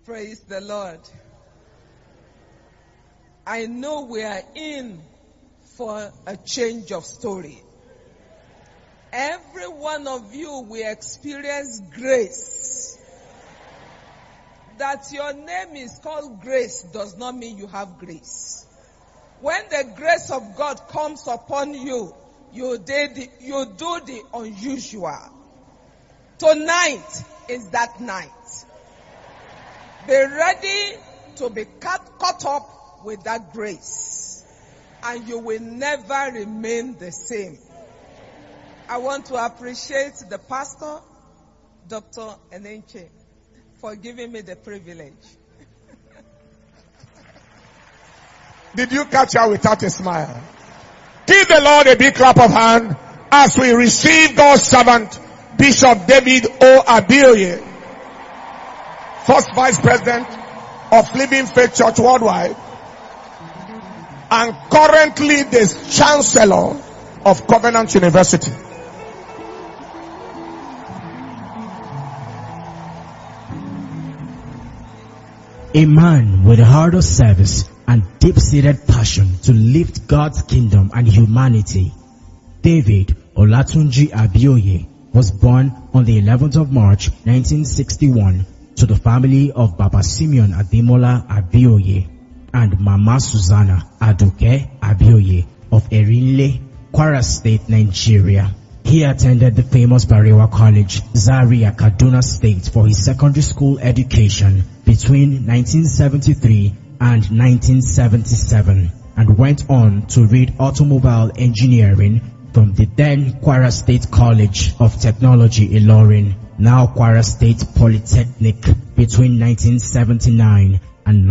Praise the Lord. I know we are in for a change of story. Every one of you will experience grace. That your name is called Grace does not mean you have grace. When the grace of God comes upon you, you do the unusual. Tonight is that night. Be ready to be caught up with that grace. And you will never remain the same. I want to appreciate the pastor, Dr. Enenche, for giving me the privilege. Did you catch her without a smile? Give the Lord a big clap of hand as we receive God's servant, Bishop David O. Abioye, First Vice President of Living Faith Church Worldwide, and currently the Chancellor of Covenant University. A man with a heart of service and deep-seated passion to lift God's kingdom and humanity, David Olatunji Abioye was born on the 11th of March 1961 to the family of Baba Simeon Ademola Abioye and Mama Susanna Aduke Abioye of Erinle, Kwara State, Nigeria. He attended the famous Barewa College, Zaria, Kaduna State for his secondary school education between 1973 and 1977 and went on to read automobile engineering from the then Kwara State College of Technology, Ilorin, now Kwara State Polytechnic, between 1979 and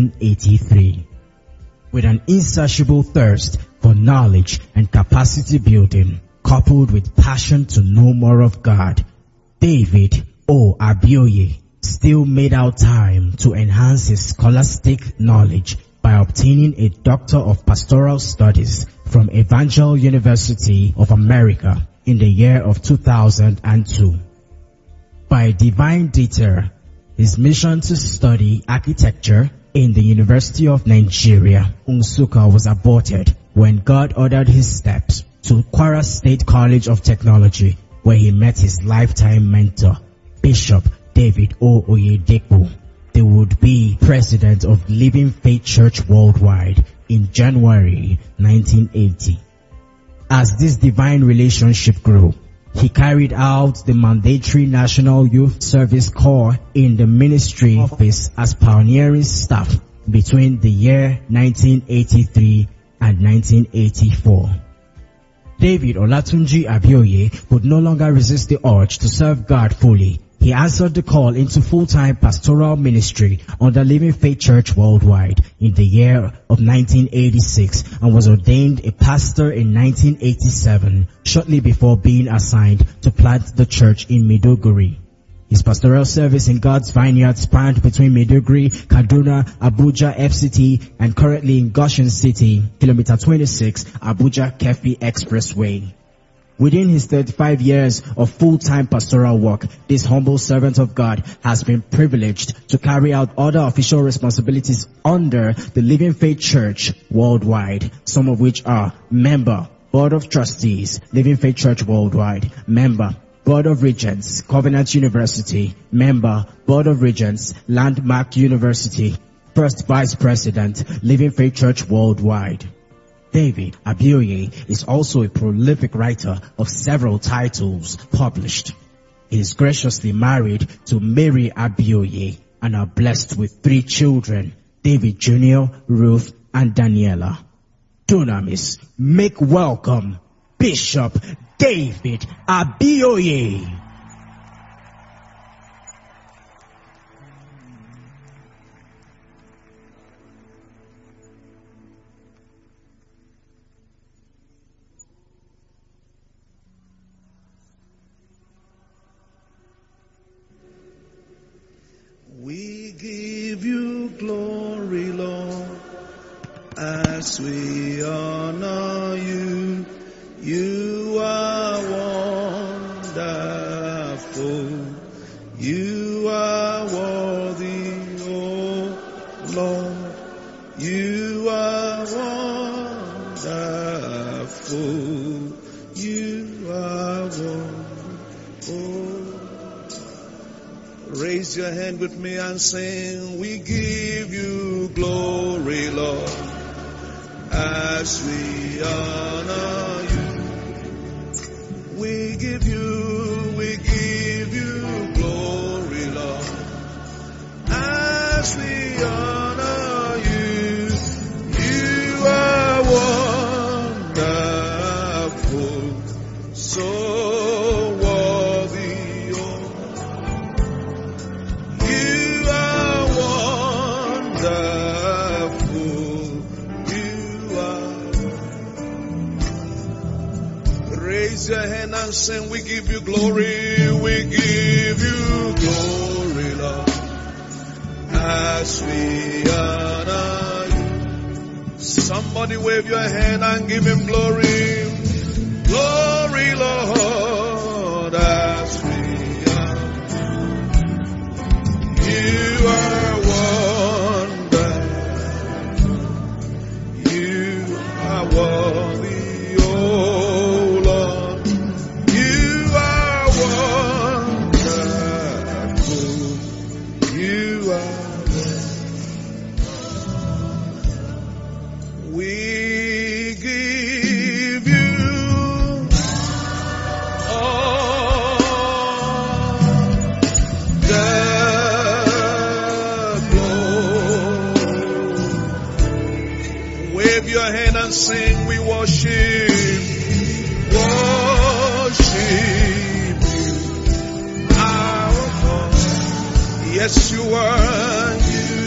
1983. With an insatiable thirst for knowledge and capacity building, coupled with passion to know more of God, David O. Abioye still made out time to enhance his scholastic knowledge by obtaining a Doctor of Pastoral Studies from Evangel University of America in the year of 2002. By divine detail, his mission to study architecture in the University of Nigeria, Nsukka, was aborted when God ordered his steps to Kwara State College of Technology, where he met his lifetime mentor, Bishop David O. Oyedepo, the would-be president of Living Faith Church Worldwide, in January 1980. As this divine relationship grew, he carried out the mandatory National Youth Service Corps in the ministry office as pioneering staff between the year 1983 and 1984. David Olatunji Abioye could no longer resist the urge to serve God fully. He answered the call into full-time pastoral ministry under Living Faith Church Worldwide in the year of 1986 and was ordained a pastor in 1987, shortly before being assigned to plant the church in Maiduguri. His pastoral service in God's vineyard spanned between Maiduguri, Kaduna, Abuja, FCT, and currently in Goshen City, kilometer 26, Abuja-Kefi Expressway. Within his 35 years of full-time pastoral work, this humble servant of God has been privileged to carry out other official responsibilities under the Living Faith Church Worldwide, some of which are member, Board of Trustees, Living Faith Church Worldwide, member, Board of Regents, Covenant University, member, Board of Regents, Landmark University, First Vice President, Living Faith Church Worldwide. David Abioye is also a prolific writer of several titles published. He is graciously married to Mary Abioye and are blessed with 3 children, David Jr., Ruth, and Daniela. Dunamis, make welcome Bishop David Abioye. We give you glory, Lord, as we honor you. You are wonderful. You are worthy, O Lord. You are wonderful. You are wonderful. Raise your hand with me and sing, we give you glory, Lord, as we honor you. We give you glory, Lord, as we honor you. You are wonderful, so worthy. You are wonderful. You are. Raise your hand and sing, we give you glory. We give you glory, Lord, as we honor you. Somebody wave your hand and give him glory. Glory, Lord, as we honor you. You are wonderful. You are worthy, oh Lord. You are wonderful. You are. We give you all the glory. Wave your hand and sing, we worship you, our God. Yes, you are.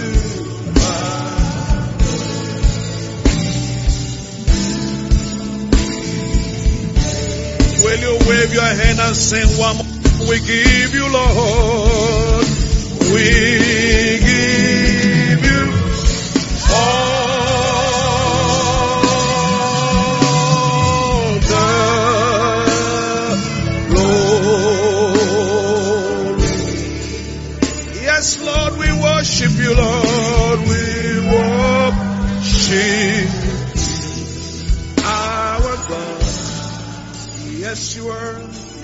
Will you wave your hand and sing one more? We give you, Lord. We give you all the glory. Yes, Lord, we worship you, Lord. We worship our God. Yes, you are.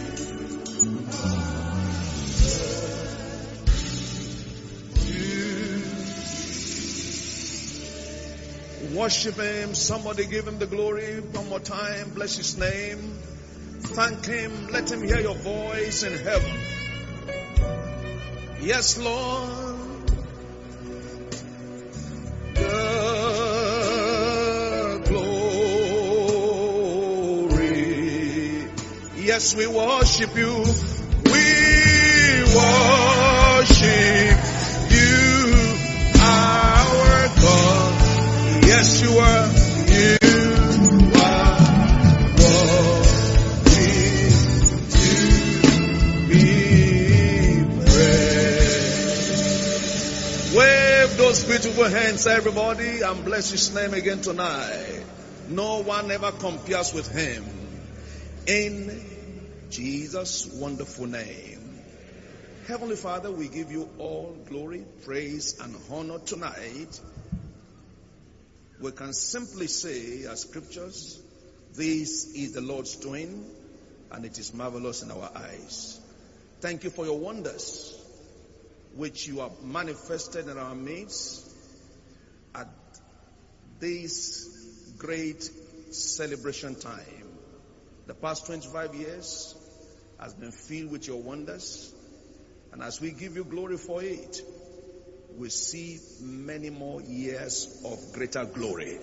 Worship him. Somebody give him the glory. One more time. Bless his name. Thank him. Let him hear your voice in heaven. Yes, Lord. Yes, we worship you. We worship you, our God. Yes, you are. You are worthy to be praised. Wave those beautiful hands, everybody, and bless his name again tonight. No one ever compares with him. In Jesus' wonderful name. Heavenly Father, we give you all glory, praise, and honor tonight. We can simply say, as scriptures, this is the Lord's doing, and it is marvelous in our eyes. Thank you for your wonders, which you have manifested in our midst at this great celebration time. The past 25 years has been filled with your wonders. And as we give you glory for it, we see many more years of greater glory.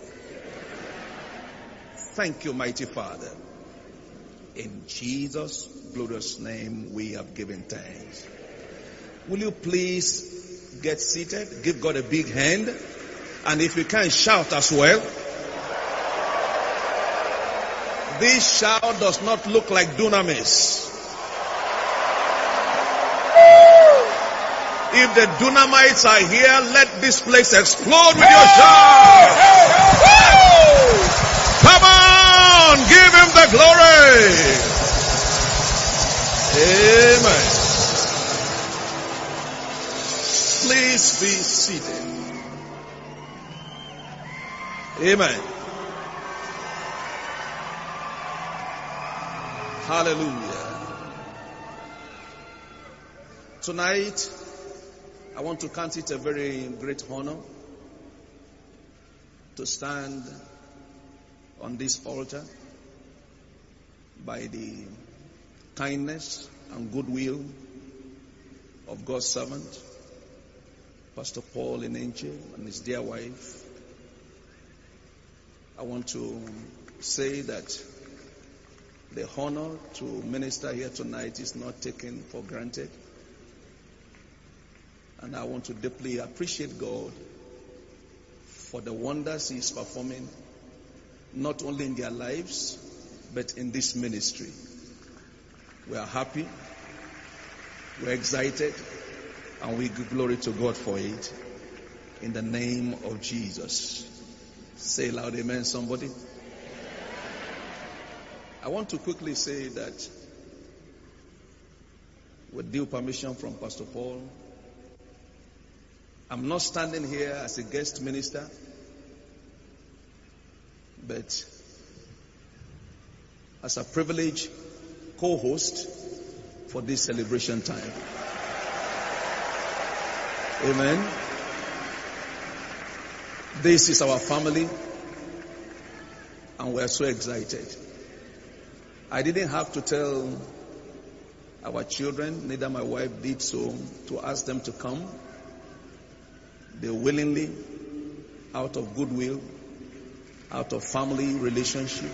Thank you, mighty Father. In Jesus' glorious name we have given thanks. Will you please get seated? Give God a big hand. And if you can, shout as well. This shout does not look like dunamis. If the Dunamites are here, let this place explode with your shout. Come on, give him the glory. Amen. Please be seated. Amen. Hallelujah. Tonight, I want to count it a very great honor to stand on this altar by the kindness and goodwill of God's servant, Pastor Paul Enenche, and his dear wife. I want to say that the honor to minister here tonight is not taken for granted. And I want to deeply appreciate God for the wonders He is performing, not only in their lives, but in this ministry. We are happy, we're excited, and we give glory to God for it. In the name of Jesus. Say loud amen, somebody. I want to quickly say that, with due permission from Pastor Paul, I'm not standing here as a guest minister, but as a privileged co-host for this celebration time. Amen. This is our family, and we're so excited. I didn't have to tell our children, neither my wife did so, to ask them to come. They willingly, out of goodwill, out of family relationship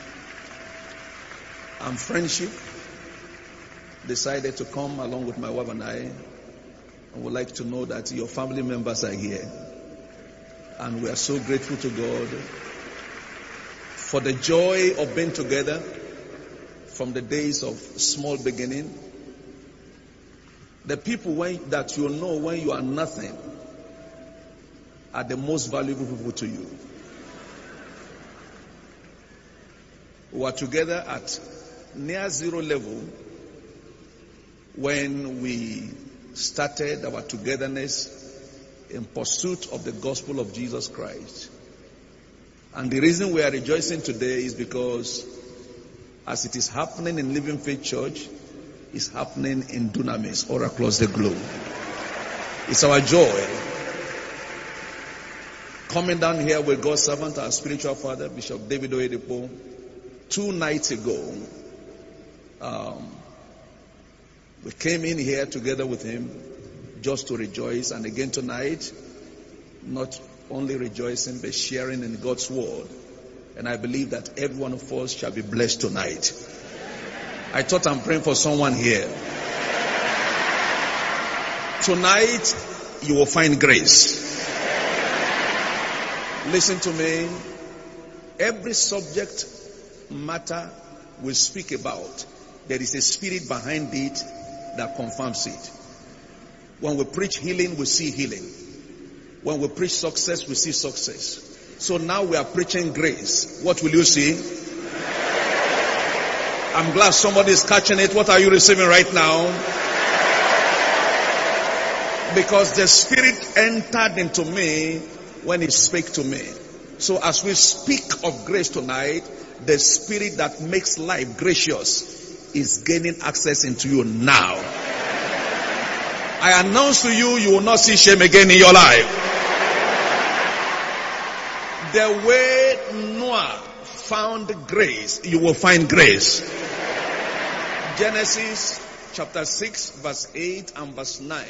and friendship, decided to come along with my wife and I. And would like to know that your family members are here. And we are so grateful to God for the joy of being together from the days of small beginning. The people that you know when you are nothing are the most valuable people to you. We were together at near zero level when we started our togetherness in pursuit of the gospel of Jesus Christ. And the reason we are rejoicing today is because as it is happening in Living Faith Church, it's happening in Dunamis all across the globe. It's our joy coming down here with God's servant, our spiritual father, Bishop David Oyedepo. 2 nights ago, we came in here together with him just to rejoice. And again tonight, not only rejoicing, but sharing in God's word. And I believe that every one of us shall be blessed tonight. I thought I'm praying for someone here. Tonight, you will find grace. Listen to me. Every subject matter we speak about, there is a spirit behind it that confirms it. When we preach healing, we see healing. When we preach success, we see success. So now we are preaching grace. What will you see? I'm glad somebody is catching it. What are you receiving right now? Because the Spirit entered into me when He spake to me. So as we speak of grace tonight, the Spirit that makes life gracious is gaining access into you now. I announce to you, you will not see shame again in your life. The way Noah found grace, you will find grace. Genesis chapter 6 verse 8 and verse 9.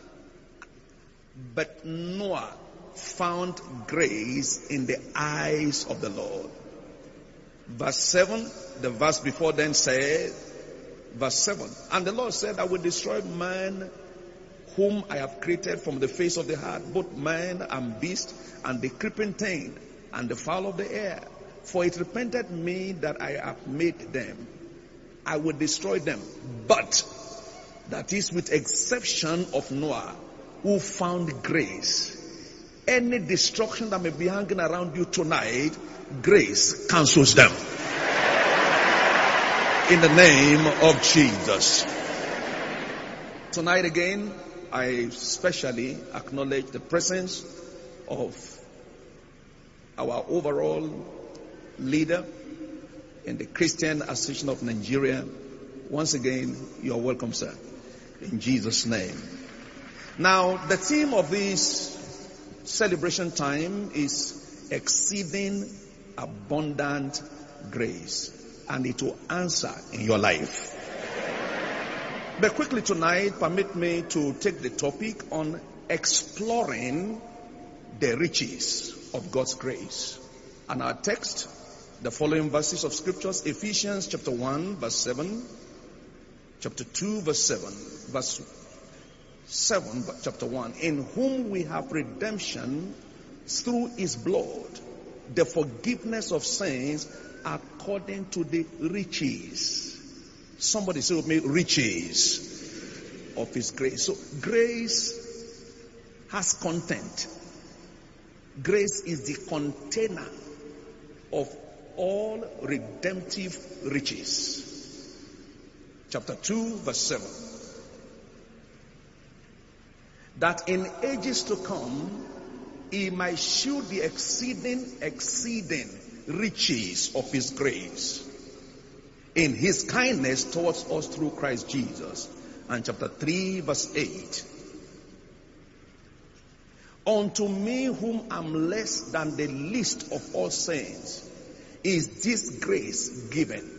But Noah found grace in the eyes of the Lord. Verse 7, the verse before then said, verse 7, and the Lord said, I will destroy man whom I have created from the face of the earth, both man and beast, and the creeping thing, and the fowl of the air. For it repented me that I have made them. I will destroy them. But, that is with exception of Noah, who found grace. Any destruction that may be hanging around you tonight, grace cancels them. In the name of Jesus. Tonight again, I especially acknowledge the presence of our overall leader in the Christian Association of Nigeria. Once again, you are welcome, sir, in Jesus' name. Now, the theme of this celebration time is exceeding abundant grace, and it will answer in your life. But quickly tonight, permit me to take the topic on exploring the riches of God's grace. And our text, the following verses of scriptures: Ephesians chapter 1 verse 7, chapter 2 verse 7, verse 7 chapter 1, in whom we have redemption through his blood, the forgiveness of sins according to the riches. Somebody say with me, riches of his grace. So grace has content. Grace is the container of all redemptive riches. Chapter 2 verse 7. That in ages to come he might shew the exceeding riches of his grace in his kindness towards us through Christ Jesus. And chapter 3 verse 8. Unto me whom am less than the least of all saints is this grace given,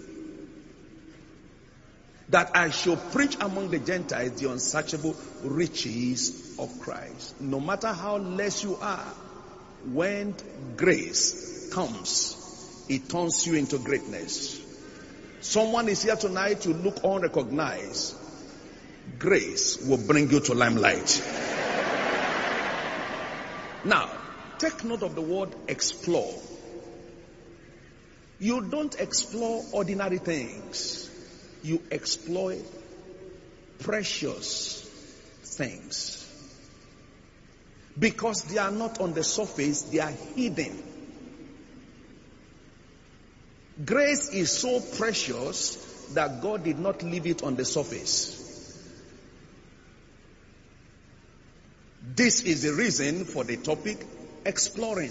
that I shall preach among the Gentiles the unsearchable riches of Christ. No matter how less you are, when grace comes, it turns you into greatness. Someone is here tonight, you look unrecognized. Grace will bring you to limelight. Now, take note of the word explore. You don't explore ordinary things. You explore precious things. Because they are not on the surface, they are hidden. Grace is so precious that God did not leave it on the surface. This is the reason for the topic, exploring.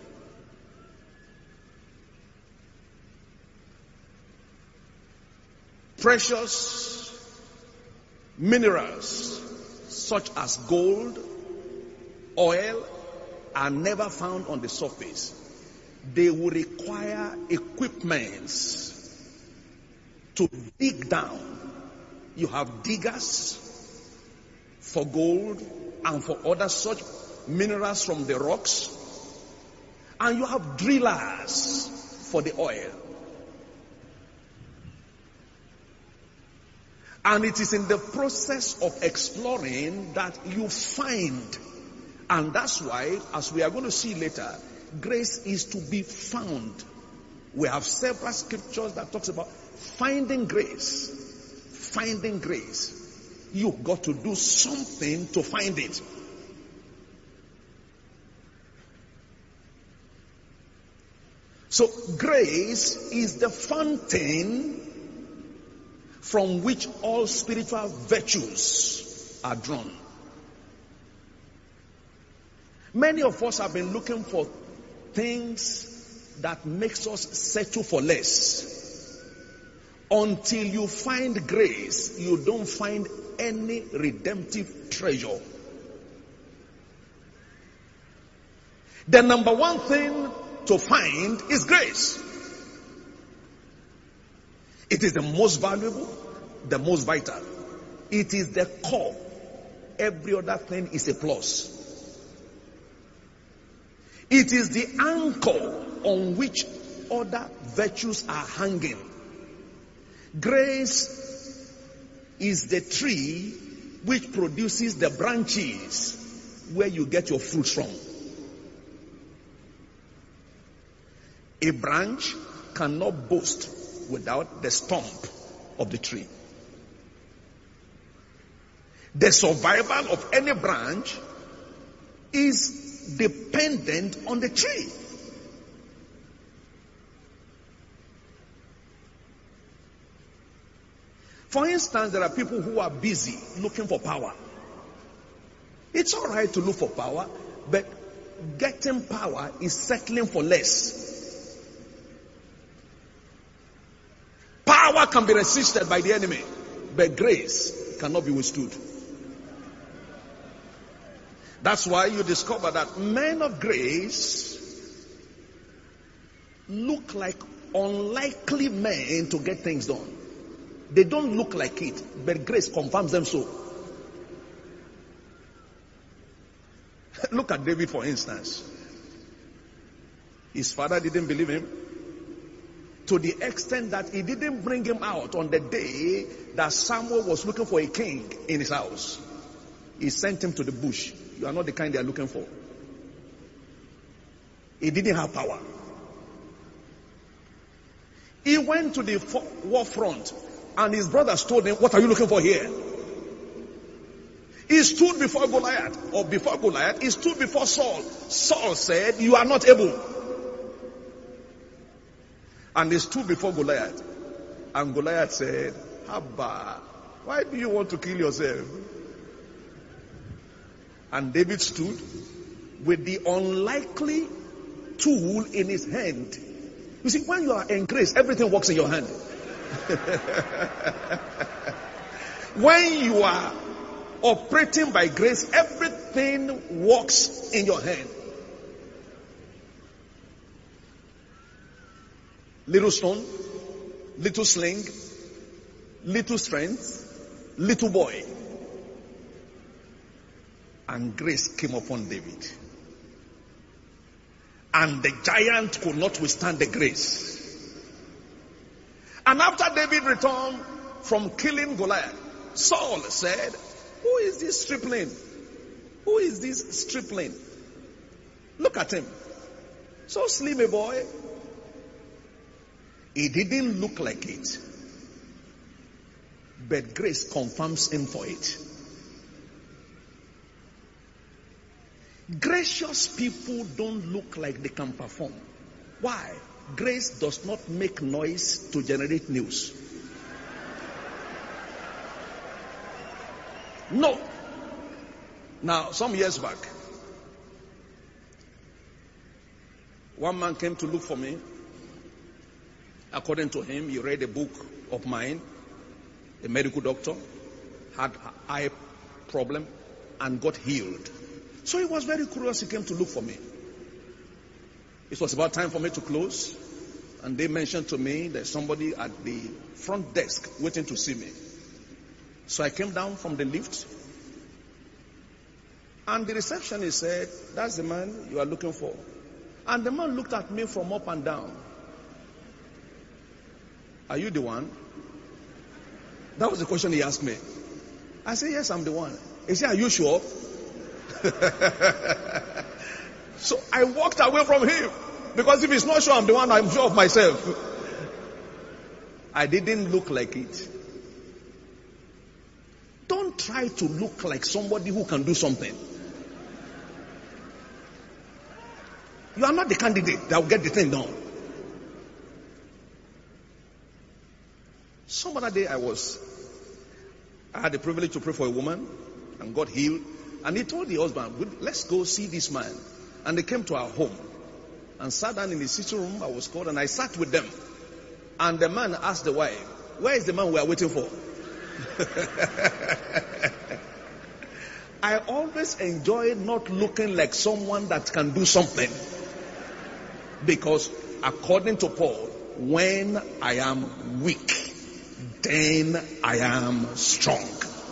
Precious minerals such as gold, oil are never found on the surface. They will require equipments to dig down. You have diggers for gold and for other such minerals from the rocks, and you have drillers for the oil. And it is in the process of exploring that you find. And that's why, as we are going to see later, grace is to be found. We have several scriptures that talks about finding grace. Finding grace. You've got to do something to find it. So grace is the fountain from which all spiritual virtues are drawn. Many of us have been looking for things that makes us settle for less. Until you find grace, you don't find any redemptive treasure. The number one thing to find is grace. It is the most valuable, the most vital. It is the core. Every other thing is a plus. It is the anchor on which other virtues are hanging. Grace is the tree which produces the branches where you get your fruits from. A branch cannot boast without the stump of the tree. The survival of any branch is dependent on the tree. For instance, there are people who are busy looking for power. It's all right to look for power, but getting power is settling for less. Power can be resisted by the enemy, but grace cannot be withstood. That's why you discover that men of grace look like unlikely men to get things done. They don't look like it, but grace confirms them so. Look at David, for instance. His father didn't believe him to the extent that he didn't bring him out on the day that Samuel was looking for a king in his house. He sent him to the bush. You are not the kind they are looking for. He didn't have power. He went to the war front and his brothers told him, "What are you looking for here?" He stood before Goliath, or before Goliath, he stood before Saul. Saul said, "You are not able." And he stood before Goliath. And Goliath said, "Abba, why do you want to kill yourself?" And David stood with the unlikely tool in his hand. You see, when you are in grace, everything works in your hand. When you are operating by grace, everything works in your hand. Little stone, little sling, little strength, little boy. And grace came upon David. And the giant could not withstand the grace. And after David returned from killing Goliath, Saul said, "Who is this stripling? Who is this stripling? Look at him. So slim a boy." He didn't look like it, but grace confirms him for it. Gracious people don't look like they can perform. Why? Grace does not make noise to generate news. No. Now, some years back, one man came to look for me. According to him, he read a book of mine, a medical doctor, had eye problem and got healed. So he was very curious. He came to look for me. It was about time for me to close, and they mentioned to me there's somebody at the front desk waiting to see me. So I came down from the lift, and the receptionist said, "That's the man you are looking for." And the man looked at me from up and down. "Are you the one?" That was the question he asked me. I said, "Yes, I'm the one." He said, "Are you sure?" So I walked away from him, because if he's not sure I'm the one, I'm sure of myself. I didn't look like it. Don't try to look like somebody who can do something. You are not the candidate that will get the thing done. Some other day I had the privilege to pray for a woman and got healed. And he told the husband, "Let's go see this man." And they came to our home and sat down in the sitting room. I was called and I sat with them. And the man asked the wife, "Where is the man we are waiting for?" I always enjoy not looking like someone that can do something. Because according to Paul, when I am weak, then I am strong.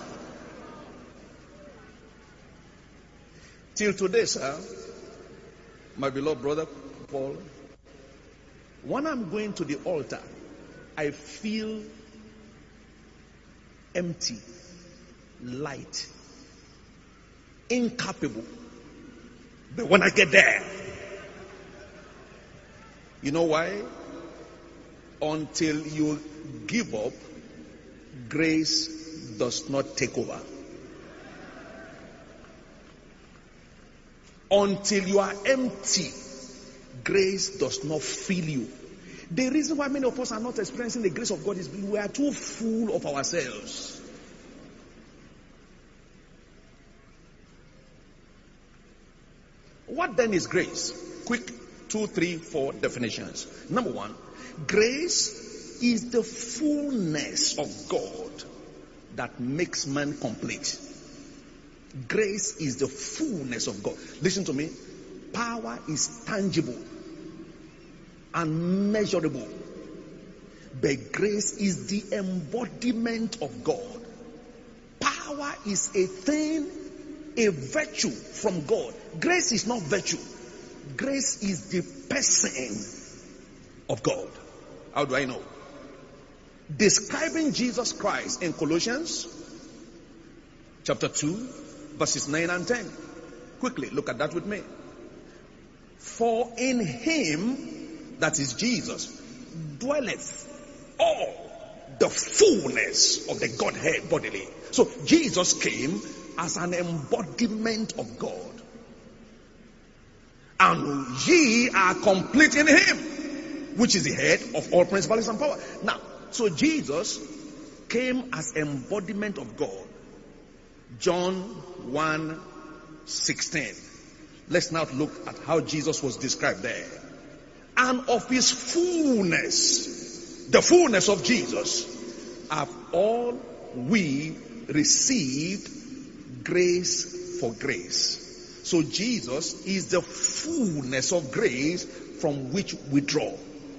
Till today, sir, my beloved brother Paul, when I'm going to the altar, I feel empty, light, incapable. But when I get there, you know why? Until you give up, grace does not take over. Until you are empty, grace does not fill you. The reason why many of us are not experiencing the grace of God is we are too full of ourselves. What then is grace? Quick 2, 3, 4 definitions. Number 1, grace is the fullness of God that makes man complete. Grace is the fullness of God. Listen to me. Power is tangible and measurable, but grace is the embodiment of God. Power is a thing, a virtue from God. Grace is not virtue. Grace is the person of God. How do I know? Describing Jesus Christ in Colossians chapter 2, verses 9 and 10. Quickly, look at that with me. For in him, that is Jesus, dwelleth all the fullness of the Godhead bodily. So Jesus came as an embodiment of God. And ye are complete in him, which is the head of all principalities and power. Now, so Jesus came as embodiment of God. John 1:16. Let's now look at how Jesus was described there. And of his fullness, the fullness of Jesus, have all we received grace for grace. So Jesus is the fullness of grace from which we draw.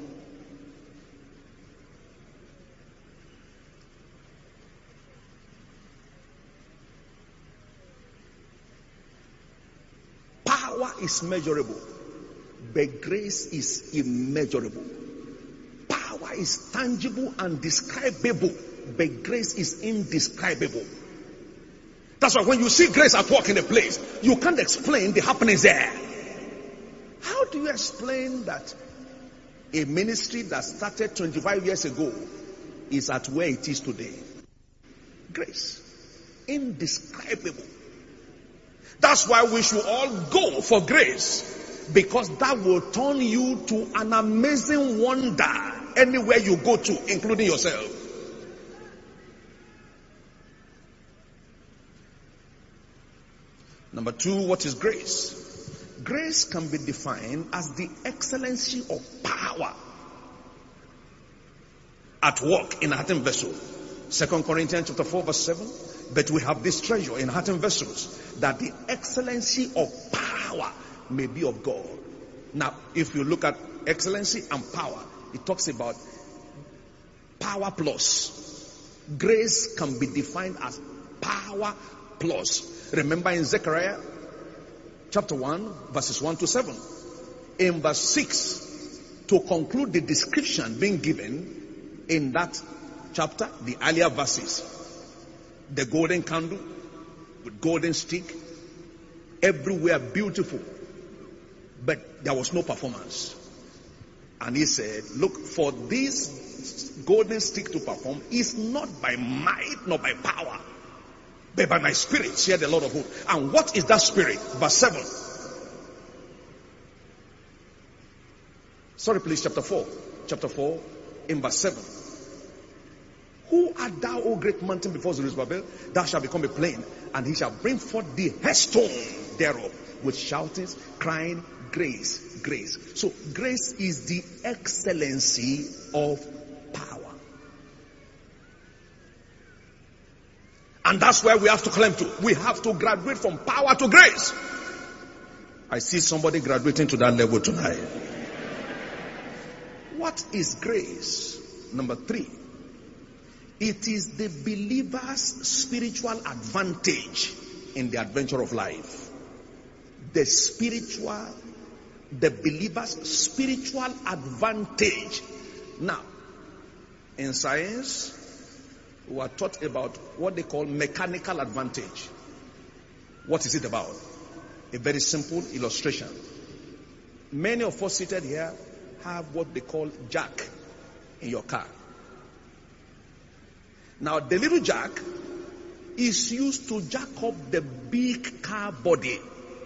Power is measurable, but grace is immeasurable. Power is tangible and describable, but grace is indescribable. That's why when you see grace at work in a place, you can't explain the happenings there. How do you explain that a ministry that started 25 years ago is at where it is today? Grace. Indescribable. That's why we should all go for grace, because that will turn you to an amazing wonder anywhere you go to, including yourself. Number 2, what is grace? Grace can be defined as the excellency of power at work in a earthen vessel. 2 Corinthians chapter 4 verse 7. But we have this treasure in earthen vessels, that the excellency of power may be of God. Now, if you look at excellency and power, it talks about power plus. Grace can be defined as power plus. Remember in Zechariah chapter 1 verses 1 to 7. In verse 6, to conclude the description being given in that chapter, the earlier verses, the golden candle with golden stick, everywhere beautiful, but there was no performance. And he said, look, for this golden stick to perform is not by might nor by power, but by my spirit, said the Lord of hosts. And what is that spirit? Verse 7. Sorry, please, chapter 4. Chapter 4, in verse 7. Who art thou, O great mountain, before Zerubbabel? Thou shalt become a plain, and he shall bring forth the headstone thereof with shoutings, crying, grace, grace. So grace is the excellency of power. And that's where we have to climb to. We have to graduate from power to grace. I see somebody graduating to that level tonight. What is grace? Number 3. It is the believer's spiritual advantage in the adventure of life. The believer's spiritual advantage. Now, in science, we are taught about what they call mechanical advantage. What is it about? A very simple illustration. Many of us seated here have what they call jack in your car. Now, the little jack is used to jack up the big car body.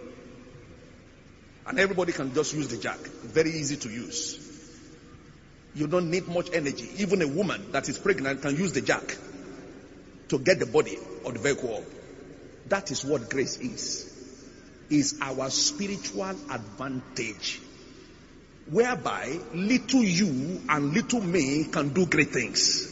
And everybody can just use the jack. Very easy to use. You don't need much energy. Even a woman that is pregnant can use the jack to get the body of the vehicle up. That is what grace is. is our spiritual advantage, whereby little you and little me can do great things.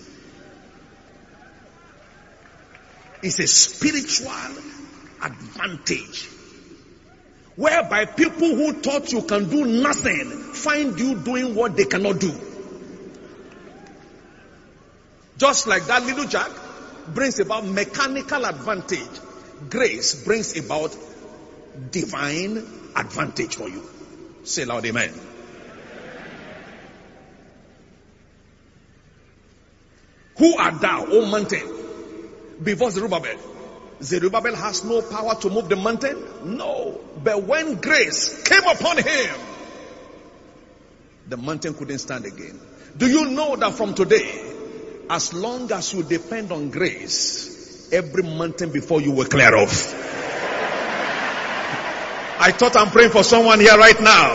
It's a spiritual advantage, whereby people who thought you can do nothing find you doing what they cannot do. Just like that little jack brings about mechanical advantage, grace brings about divine advantage for you. Say loud, amen. Who art thou, O mountain? Before Zerubbabel. Zerubbabel has no power to move the mountain? No. But when grace came upon him, the mountain couldn't stand again. Do you know that from today, as long as you depend on grace, every mountain before you will clear off? I thought I'm praying for someone here right now.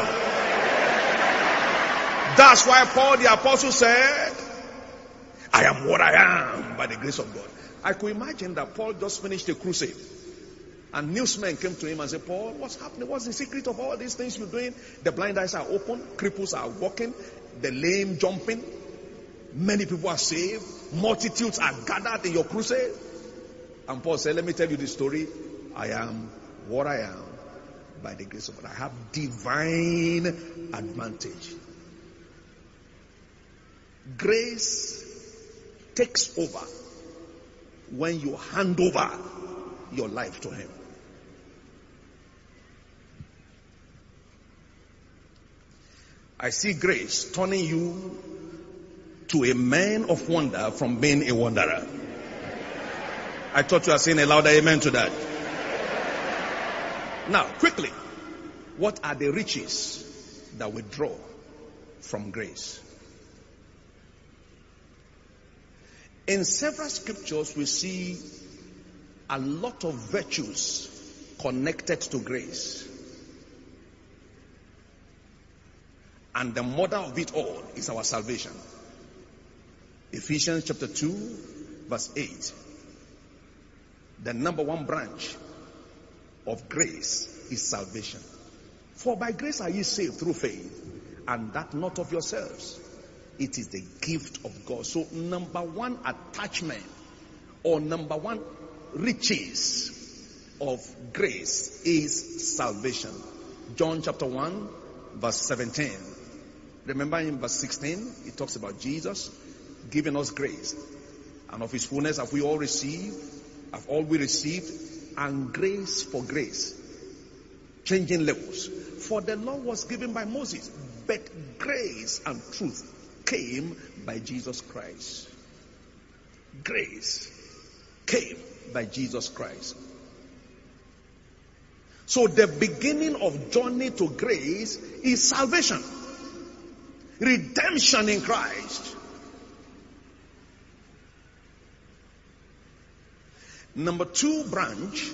That's why Paul the apostle said, I am what I am by the grace of God. I could imagine that Paul just finished a crusade and newsmen came to him and said, Paul, what's happening? What's the secret of all these things you're doing? The blind eyes are open, cripples are walking, the lame jumping, many people are saved, multitudes are gathered in your crusade. And Paul said, let me tell you the story. I am what I am by the grace of God. I have divine advantage. Grace takes over when you hand over your life to him. I see grace turning you to a man of wonder from being a wanderer. I thought you were saying a louder amen to that. Now, quickly, what are the riches that we draw from grace? In several scriptures, we see a lot of virtues connected to grace. And the mother of it all is our salvation. Ephesians chapter 2, verse 8. The number one branch of grace is salvation. For by grace are ye saved through faith, and that not of yourselves. It is the gift of God. So number one attachment or number one riches of grace is salvation. John chapter 1 verse 17. Remember in verse 16, it talks about Jesus giving us grace. And of his fullness have we all received, and grace for grace. Changing levels. For the law was given by Moses, but grace and truth came by Jesus Christ. Grace came by Jesus Christ. So the beginning of journey to grace is salvation. Redemption in Christ. Number two branch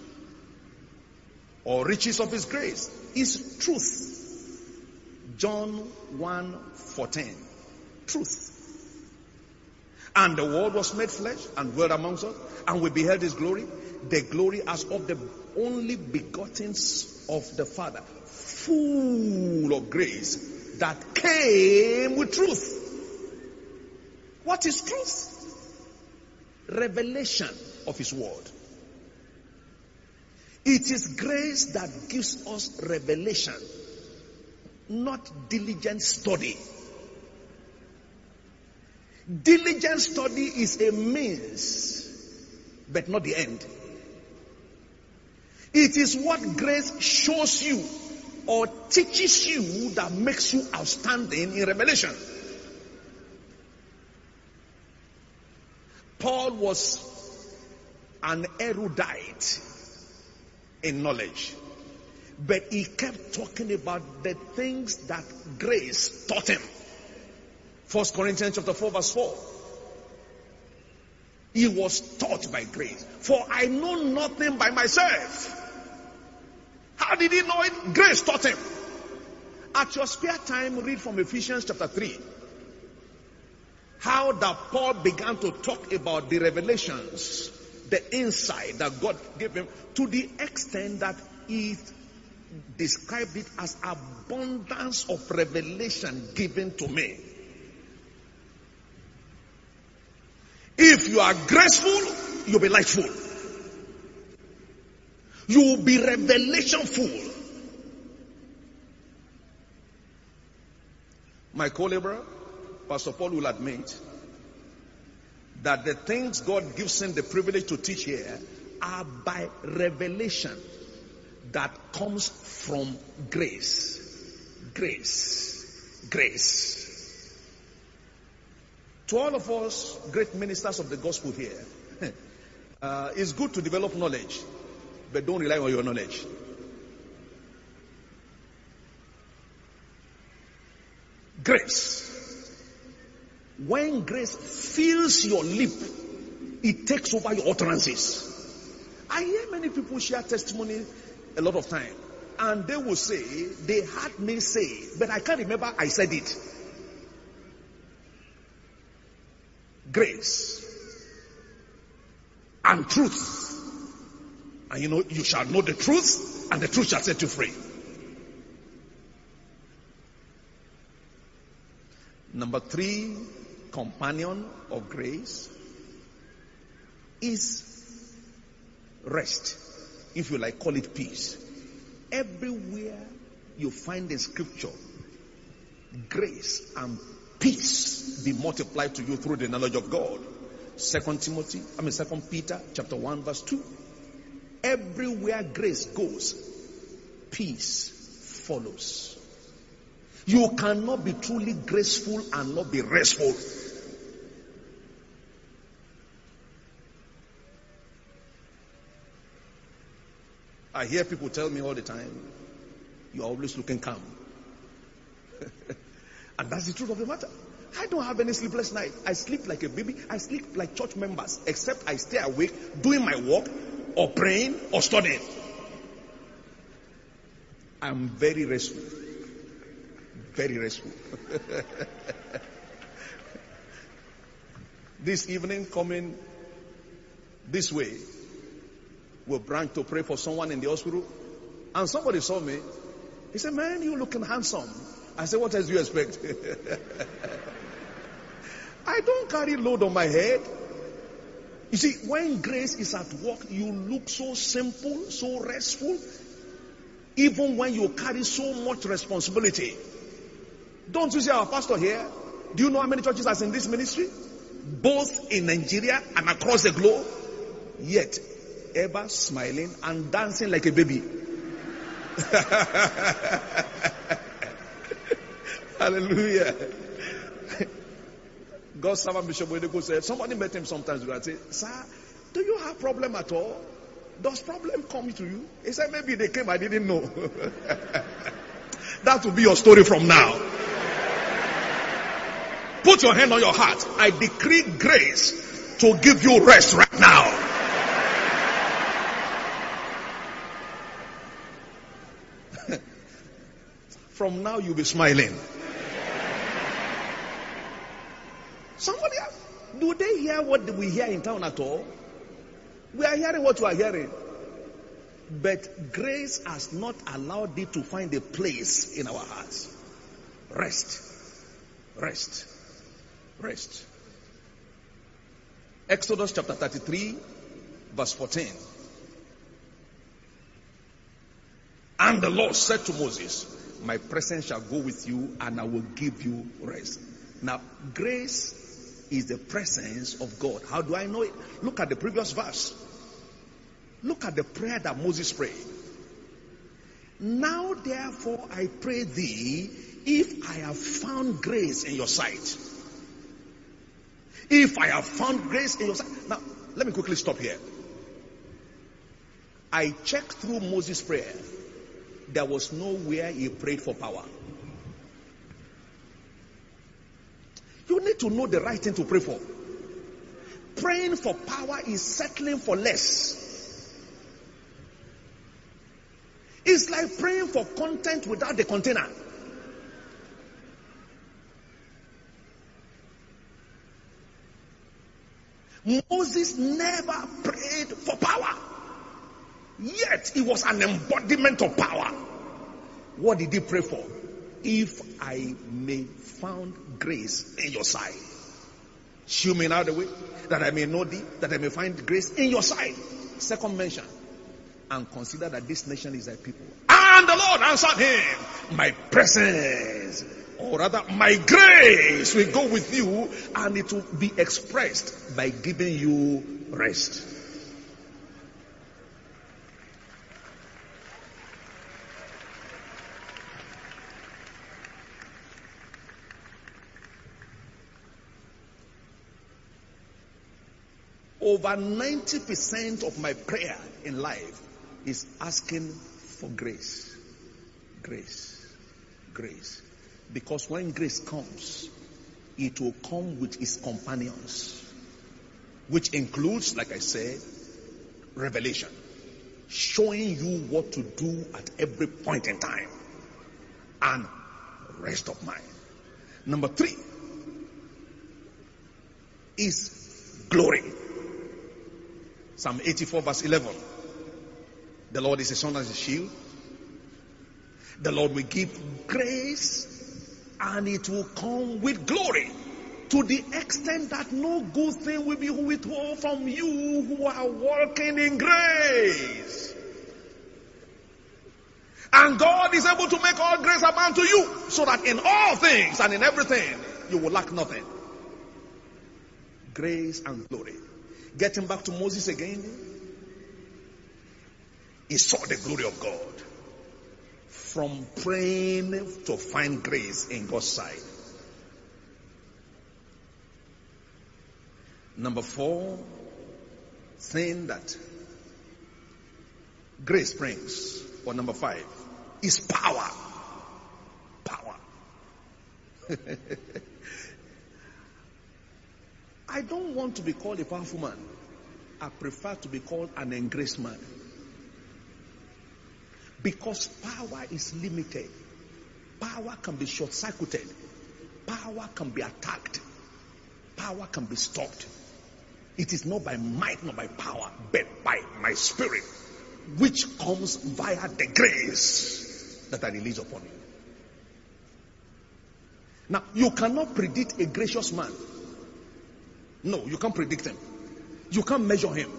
or riches of his grace is truth. John 1:14. Truth. And the word was made flesh and dwelt amongst us, and we beheld his glory, the glory as of the only begotten of the Father, full of grace, that came with truth. What is truth? Revelation of his word. It is grace that gives us revelation, not diligent study. Diligent study is a means, but not the end. It is what grace shows you or teaches you that makes you outstanding in revelation. Paul was an erudite in knowledge, but he kept talking about the things that grace taught him. 1 Corinthians chapter 4 verse 4. He was taught by grace. For I know nothing by myself. How did he know it? Grace taught him. At your spare time, read from Ephesians chapter 3. How that Paul began to talk about the revelations the insight that God gave him, to the extent that he described it as abundance of revelation given to me. If you are graceful, you'll be lightful. You will be revelation-full. My co-laborer, Pastor Paul, will admit that the things God gives him the privilege to teach here are by revelation that comes from grace. Grace. Grace. To all of us great ministers of the gospel here, it's good to develop knowledge, but don't rely on your knowledge. Grace. When grace fills your lip, it takes over your utterances. I hear many people share testimony a lot of time, and they will say, they heard me say, but I can't remember I said it. Grace and truth. And you shall know the truth, and the truth shall set you free. Number 3, companion of grace is rest. If you like, call it peace. Everywhere you find in scripture, grace and peace be multiplied to you through the knowledge of God. 2 Peter chapter 1 verse 2. Everywhere grace goes, peace follows. You cannot be truly graceful and not be restful. I hear people tell me all the time, you're always looking calm. And that's the truth of the matter. I don't have any sleepless night. I sleep like a baby. I sleep like church members, except I stay awake doing my work or praying or studying. I'm very restful. Very restful. This evening, coming this way, we'll branch to pray for someone in the hospital. And somebody saw me. He said, man, you looking handsome. I said, what else do you expect? I don't carry load on my head. You see, when grace is at work, you look so simple, so restful. Even when you carry so much responsibility. Don't you see our pastor here? Do you know how many churches are in this ministry? Both in Nigeria and across the globe. Yet, ever smiling and dancing like a baby. Hallelujah. God's servant Bishop Wedeko said, somebody met him sometimes and said, sir, do you have problem at all? Does problem come to you? He said, maybe they came, I didn't know. That will be your story from now. Put your hand on your heart. I decree grace to give you rest right now. From now you'll be smiling. Somebody else, do they hear what we hear in town at all? We are hearing what you are hearing. But grace has not allowed it to find a place in our hearts. Rest. Rest. Rest. Exodus chapter 33 verse 14. And the Lord said to Moses, my presence shall go with you and I will give you rest. Now, grace is the presence of God. How do I know it? Look at the previous verse. Look at the prayer that Moses prayed. Now therefore I pray thee, if I have found grace in your sight. If I have found grace in your sight. Now, let me quickly stop here. I checked through Moses' prayer. There was nowhere he prayed for power. You need to know the right thing to pray for. Praying for power is settling for less. It's like praying for content without the container. Moses never prayed prayed for power. Yet it was an embodiment of power. What did he pray for? If I may found grace in your sight. Shew me now the way, that I may know thee, that I may find grace in your sight. Second mention. And consider that this nation is thy people. And the Lord answered him, my presence, or rather my grace, will go with you, and it will be expressed by giving you rest. Over 90% of my prayer in life is asking for grace. Grace. Grace. Because when grace comes, it will come with its companions. Which includes, like I said, revelation. Showing you what to do at every point in time. And rest of mind. Number 3 is glory. Psalm 84 verse 11. The Lord is a sun and a shield. The Lord will give grace and it will come with glory, to the extent that no good thing will be withheld from you who are walking in grace. And God is able to make all grace abound to you, so that in all things and in everything you will lack nothing. Grace and glory. Getting back to Moses again, he saw the glory of God. From praying to find grace in God's sight. Number 4, thing that grace brings, or number 5, is power. Power. I don't want to be called a powerful man. I prefer to be called an engraced man. Because power is limited. Power can be short-circuited. Power can be attacked. Power can be stopped. It is not by might, not by power, but by my spirit, which comes via the grace that I release upon you. Now, you cannot predict a gracious man. No, you can't predict him. You can't measure him.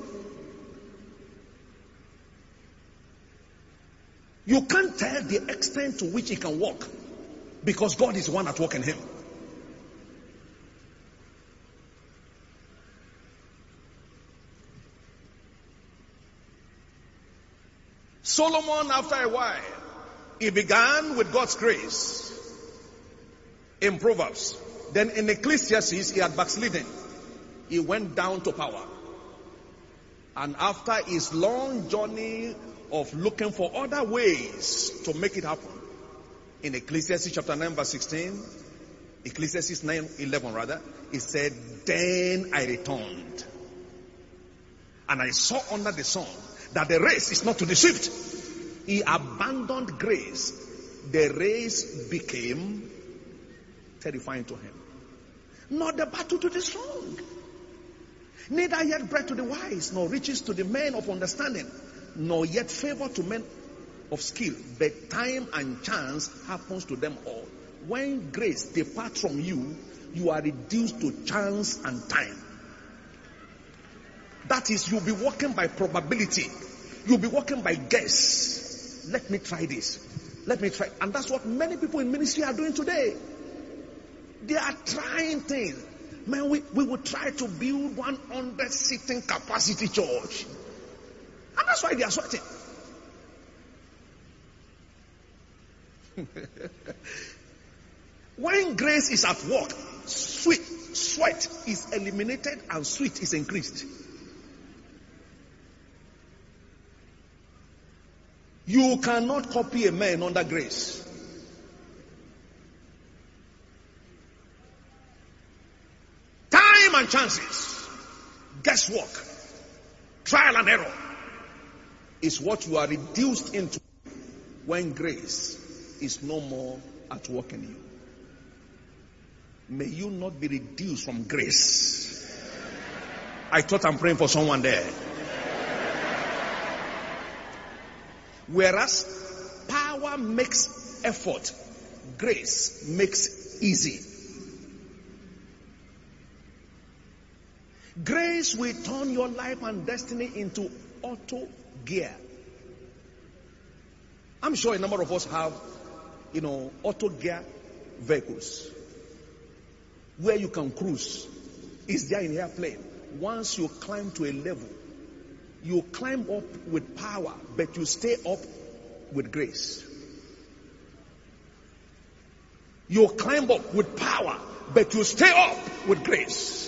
You can't tell the extent to which he can walk, because God is the one at work in him. Solomon, after a while, he began with God's grace in Proverbs. Then in Ecclesiastes, he had backslidden. He went down to power. And after his long journey of looking for other ways to make it happen, in Ecclesiastes chapter 9 verse 16, Ecclesiastes 9:11 rather, he said, then I returned, and I saw under the sun that the race is not to the swift. He abandoned grace. The race became terrifying to him. Not the battle to the strong, neither yet bread to the wise, nor riches to the men of understanding, nor yet favor to men of skill, but time and chance happens to them all. When grace departs from you, you are reduced to chance and time. That is, you'll be walking by probability. You'll be walking by guess. Let me try this. Let me try. And that's what many people in ministry are doing today. They are trying things. Man, we will try to build 100 seating capacity church. And that's why they are sweating. When grace is at work, sweat is eliminated and sweet is increased. You cannot copy a man under grace. Time and chances, guesswork, trial and error is what you are reduced into when grace is no more at work in you. May you not be reduced from grace. I thought I'm praying for someone there. Whereas power makes effort, grace makes easy. Grace will turn your life and destiny into auto gear. I'm sure a number of us have, auto gear vehicles where you can cruise. It's there in airplane. Once you climb to a level, you climb up with power, but you stay up with grace. You climb up with power, but you stay up with grace.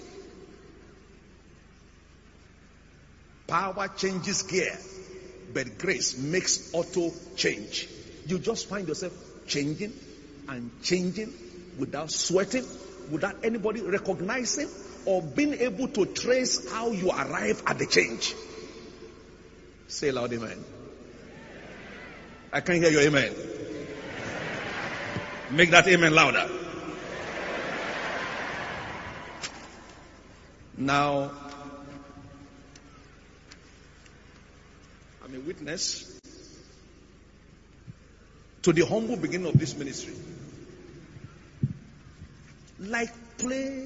Power changes gear, but grace makes auto change. You just find yourself changing and changing without sweating, without anybody recognizing or being able to trace how you arrive at the change. Say loud amen. I can't hear your amen. Make that amen louder. Now, I'm a witness to the humble beginning of this ministry. Like play,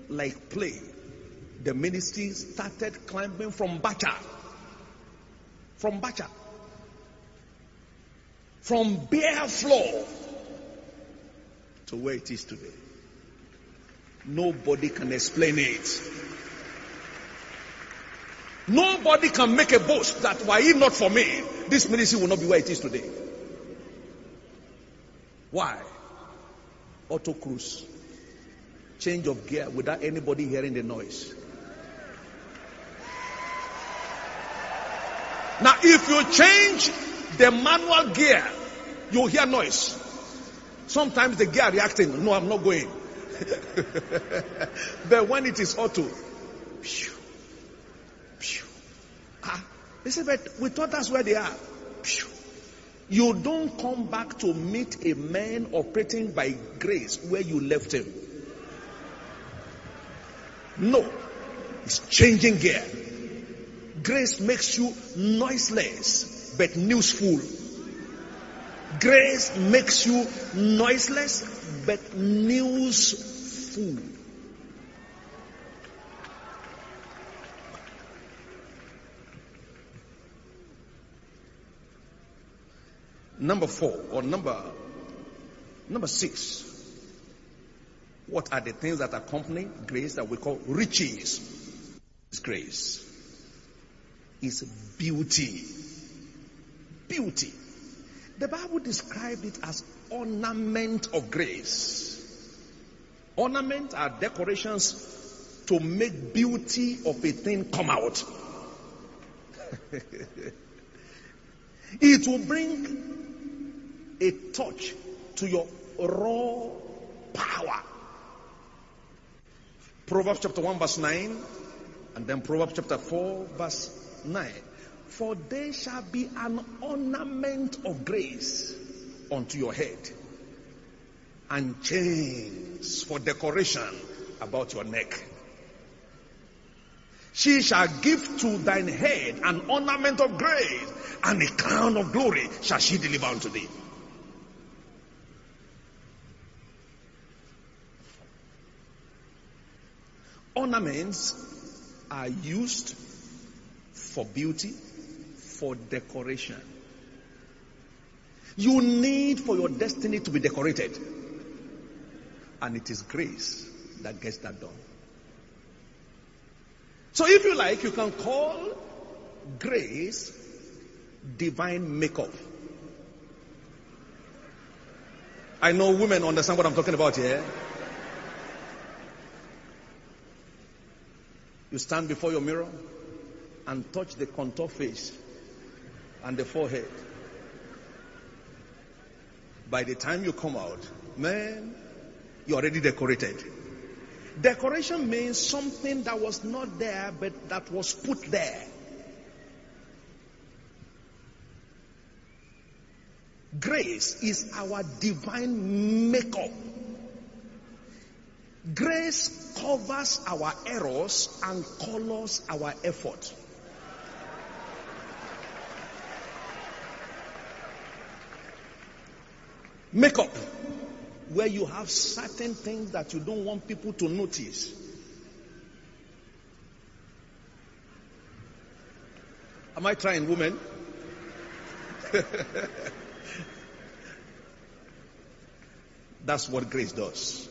the ministry started climbing from Bacha. From bare floor to where it is today. Nobody can explain it. Nobody can make a boast that were it not for me, this ministry will not be where it is today. Why? Auto cruise. Change of gear without anybody hearing the noise. Now, if you change the manual gear, you'll hear noise. Sometimes the gear reacting, no, I'm not going. But when it is auto, they say, but we thought that's where they are. You don't come back to meet a man operating by grace where you left him. No, it's changing gear. Grace makes you noiseless, but newsful. Grace makes you noiseless, but newsful. Number 4 or number 6. What are the things that accompany grace that we call riches? It's grace. It's beauty. Beauty. The Bible described it as ornament of grace. Ornament are decorations to make beauty of a thing come out. It will bring a touch to your raw power. Proverbs chapter 1 verse 9 and then Proverbs chapter 4 verse 9. For there shall be an ornament of grace unto your head, and chains for decoration about your neck. She shall give to thine head an ornament of grace, and a crown of glory shall she deliver unto thee. Ornaments are used for beauty, for decoration. You need for your destiny to be decorated. And it is grace that gets that done. So if you like, you can call grace divine makeup. I know women understand what I'm talking about here. You stand before your mirror and touch the contour face and the forehead. By the time you come out, man, you're already decorated. Decoration means something that was not there, but that was put there. Grace is our divine makeup. Grace covers our errors and colors our effort. Makeup, where you have certain things that you don't want people to notice. Am I trying, women? That's what grace does.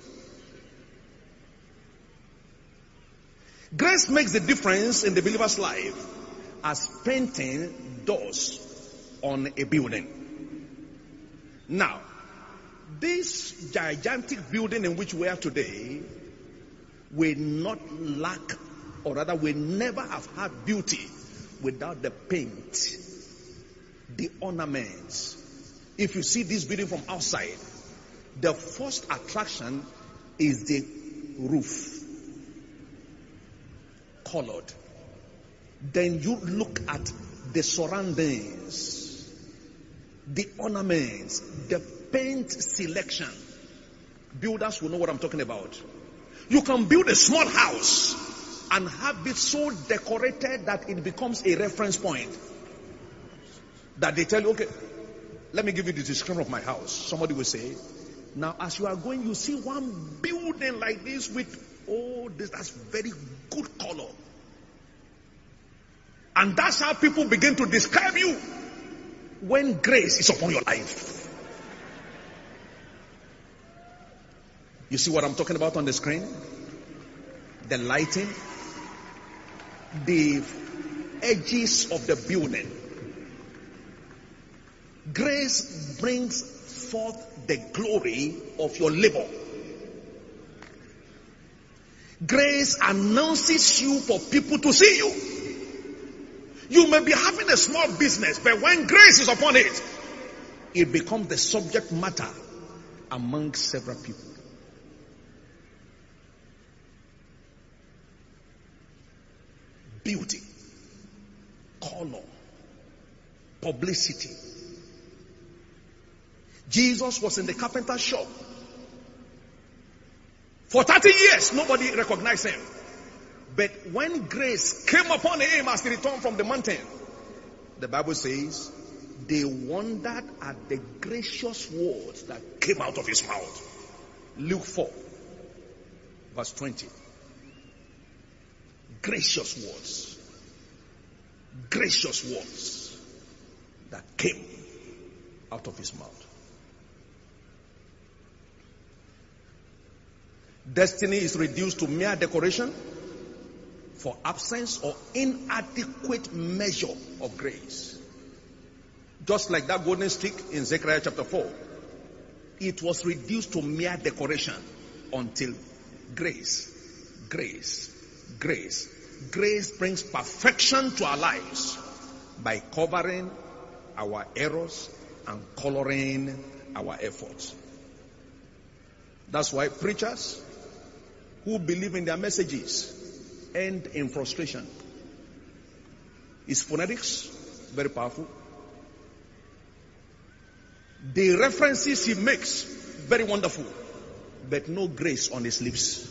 Grace makes the difference in the believer's life as painting does on a building. Now, this gigantic building in which we are today will not lack, or rather will never have had beauty without the paint, the ornaments. If you see this building from outside, the first attraction is the roof, colored. Then you look at the surroundings, the ornaments, the paint selection. Builders will know what I'm talking about. You can build a small house and have it so decorated that it becomes a reference point. That they tell you, okay, let me give you the description of my house. Somebody will say, now as you are going, you see one building like this with, that's very good color. And that's how people begin to describe you when grace is upon your life. You see what I'm talking about on the screen? The lighting, the edges of the building. Grace brings forth the glory of your labor. Grace announces you for people to see you. You may be having a small business, but when grace is upon it, it becomes the subject matter among several people. Beauty, color, publicity. Jesus was in the carpenter shop. For 30 years, nobody recognized him. But when grace came upon him as he returned from the mountain, the Bible says, they wondered at the gracious words that came out of his mouth. Luke 4, verse 20. Gracious words. Gracious words that came out of his mouth. Destiny is reduced to mere decoration for absence or inadequate measure of grace. Just like that golden stick in Zechariah chapter 4. It was reduced to mere decoration until grace brings perfection to our lives by covering our errors and coloring our efforts. That's why preachers who believe in their messages end in frustration. His phonetics, very powerful. The references he makes, very wonderful, but no grace on his lips.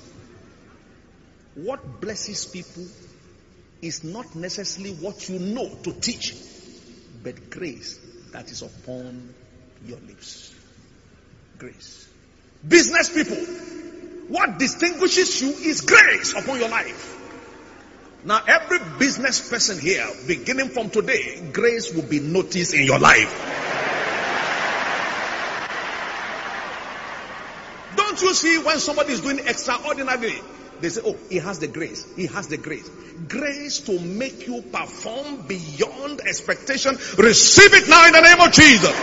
What blesses people is not necessarily what you know to teach, but grace that is upon your lips. Grace. Business people, what distinguishes you is grace upon your life. Now every business person here, beginning from today, grace will be noticed in your life. Don't you see when somebody is doing extraordinarily, they say, oh, he has the grace. He has the grace. Grace to make you perform beyond expectation. Receive it now in the name of Jesus.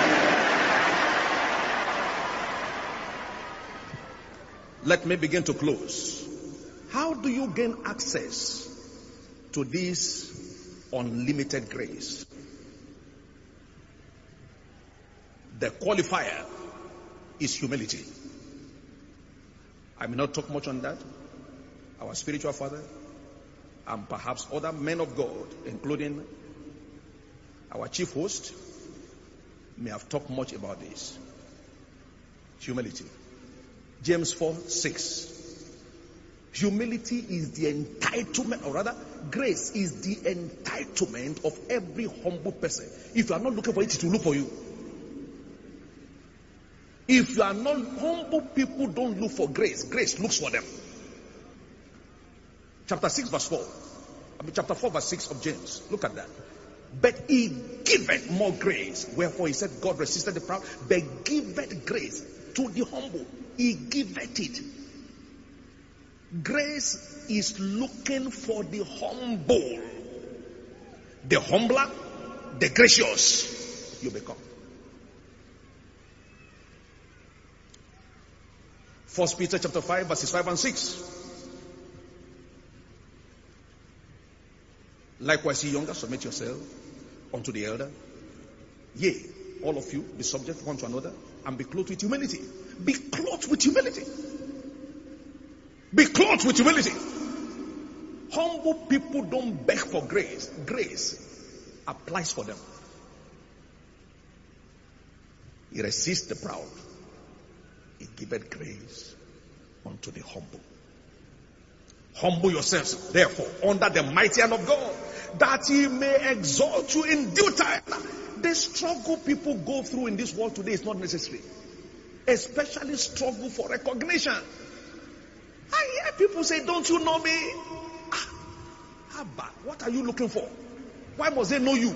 Let me begin to close. How do you gain access to this unlimited grace? The qualifier is humility. I may not talk much on that. Our spiritual father and perhaps other men of God, including our chief host, may have talked much about this. Humility. James 4:6. Humility is the entitlement, or rather, grace is the entitlement of every humble person. If you are not looking for it, it will look for you. If you are not humble, people don't look for grace. Grace looks for them. Chapter 6 verse 4. Chapter 4 verse 6 of James. Look at that. But he giveth more grace. Wherefore he said, God resisted the proud, but giveth grace to the humble. He giveth it. Grace is looking for the humble. The humbler, the gracious you become. 1 Peter chapter 5 verses 5 and 6. Likewise, ye younger, submit yourself unto the elder. Yea, all of you, be subject one to another, and be clothed with humility. Be clothed with humility. Be clothed with humility. Humble people don't beg for grace. Grace applies for them. He resists the proud. He giveth grace unto the humble. Humble yourselves, therefore, under the mighty hand of God, that he may exalt you in due time. The struggle people go through in this world today is not necessary. Especially struggle for recognition. I hear people say, don't you know me? Abba, what are you looking for? Why must they know you?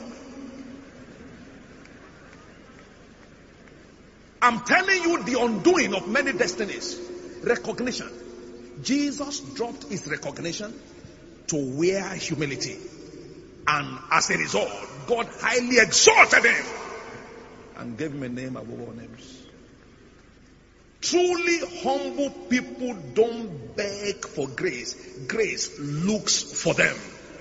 I'm telling you the undoing of many destinies. Recognition. Jesus dropped his recognition to wear humility. And as a result, God highly exalted him and gave him a name above all names. Truly humble people don't beg for grace. Grace looks for them.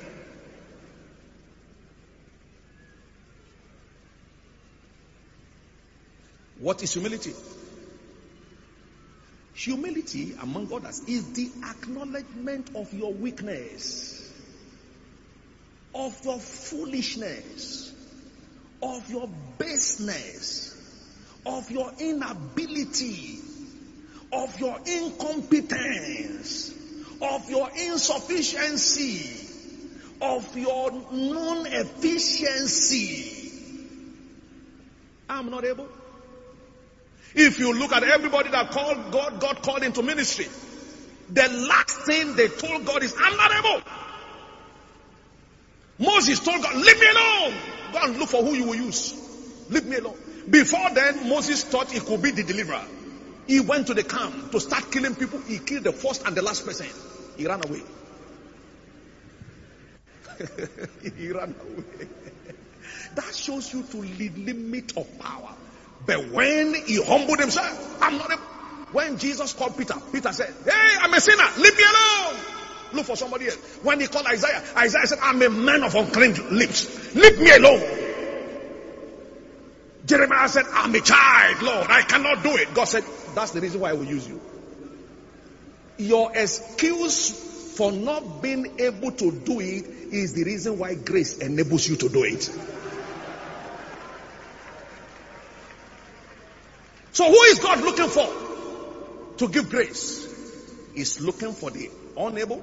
What is humility? Humility, among others, is the acknowledgement of your weakness, of your foolishness, of your baseness, of your inability, of your incompetence, of your insufficiency, of your non-efficiency. I'm not able. If you look at everybody that called God, God called into ministry, the last thing they told God is, I'm not able. Moses told God, leave me alone. Go and look for who you will use. Leave me alone. Before then, Moses thought he could be the deliverer. He went to the camp to start killing people. He killed the first and the last person. He ran away. He ran away. That shows you to the limit of power. But when he humbled himself, I'm not able. When Jesus called Peter, Peter said, hey, I'm a sinner. Leave me alone. Look for somebody else. When he called Isaiah, Isaiah said, I'm a man of unclean lips. Leave me alone. Jeremiah said, I'm a child, Lord. I cannot do it. God said, that's the reason why I will use you. Your excuse for not being able to do it is the reason why grace enables you to do it. So who is God looking for to give grace? He's looking for the unable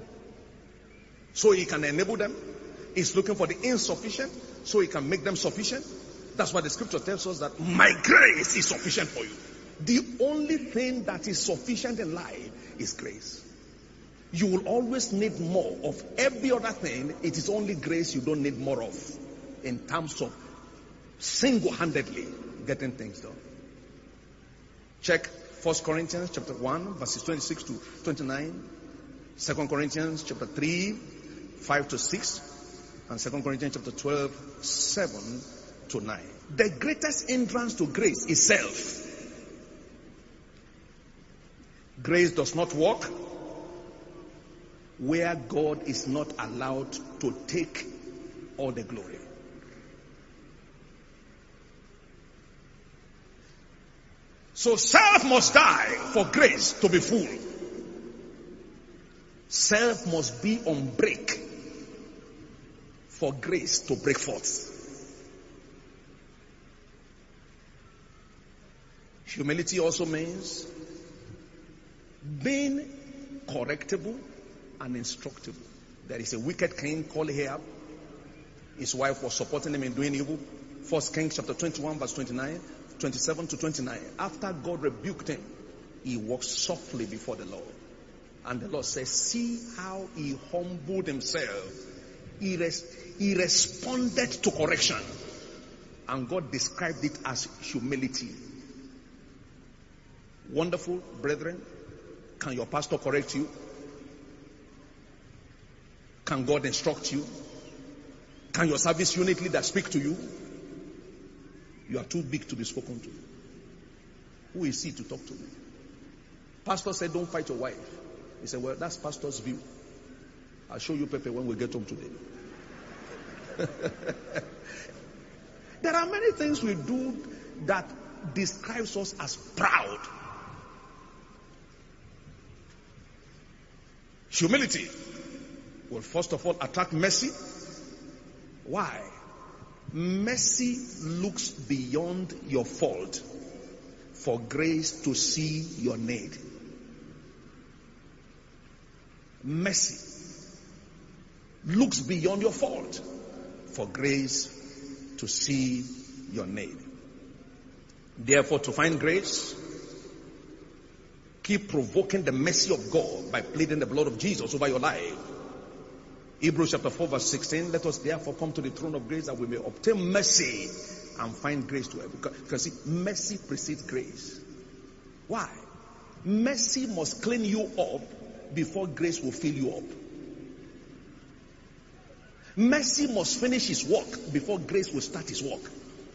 so he can enable them. He's looking for the insufficient so he can make them sufficient. That's why the scripture tells us that my grace is sufficient for you. The only thing that is sufficient in life is grace. You will always need more of every other thing. It is only grace you don't need more of in terms of single-handedly getting things done. Check 1 Corinthians chapter 1 verses 26 to 29. 2 Corinthians chapter 3 5 to 6. And 2 Corinthians chapter 12 7 to 9. The greatest hindrance to grace is self. Grace does not work where God is not allowed to take all the glory. So self must die for grace to be full. Self must be on break for grace to break forth. Humility also means being correctable and instructable. There is a wicked king called Ahab. His wife was supporting him in doing evil. 1 Kings chapter 21 verse 29. 27 to 29. After God rebuked him, he walked softly before the Lord. And the Lord says, see how he humbled himself. He responded to correction. And God described it as humility. Wonderful, brethren. Can your pastor correct you? Can God instruct you? Can your service unit leader speak to you? You are too big to be spoken to. Who is he to talk to? Pastor said, don't fight your wife. He said, well, that's pastor's view. I'll show you Pepe when we get home today. There are many things we do that describes us as proud. Humility will first of all attract mercy. Why? Mercy looks beyond your fault for grace to see your need. Mercy looks beyond your fault for grace to see your need. Therefore, to find grace, keep provoking the mercy of God by pleading the blood of Jesus over your life. Hebrews chapter 4 verse 16, let us therefore come to the throne of grace that we may obtain mercy and find grace to help. Because see, mercy precedes grace. Why? Mercy must clean you up before grace will fill you up. Mercy must finish his work before grace will start his work.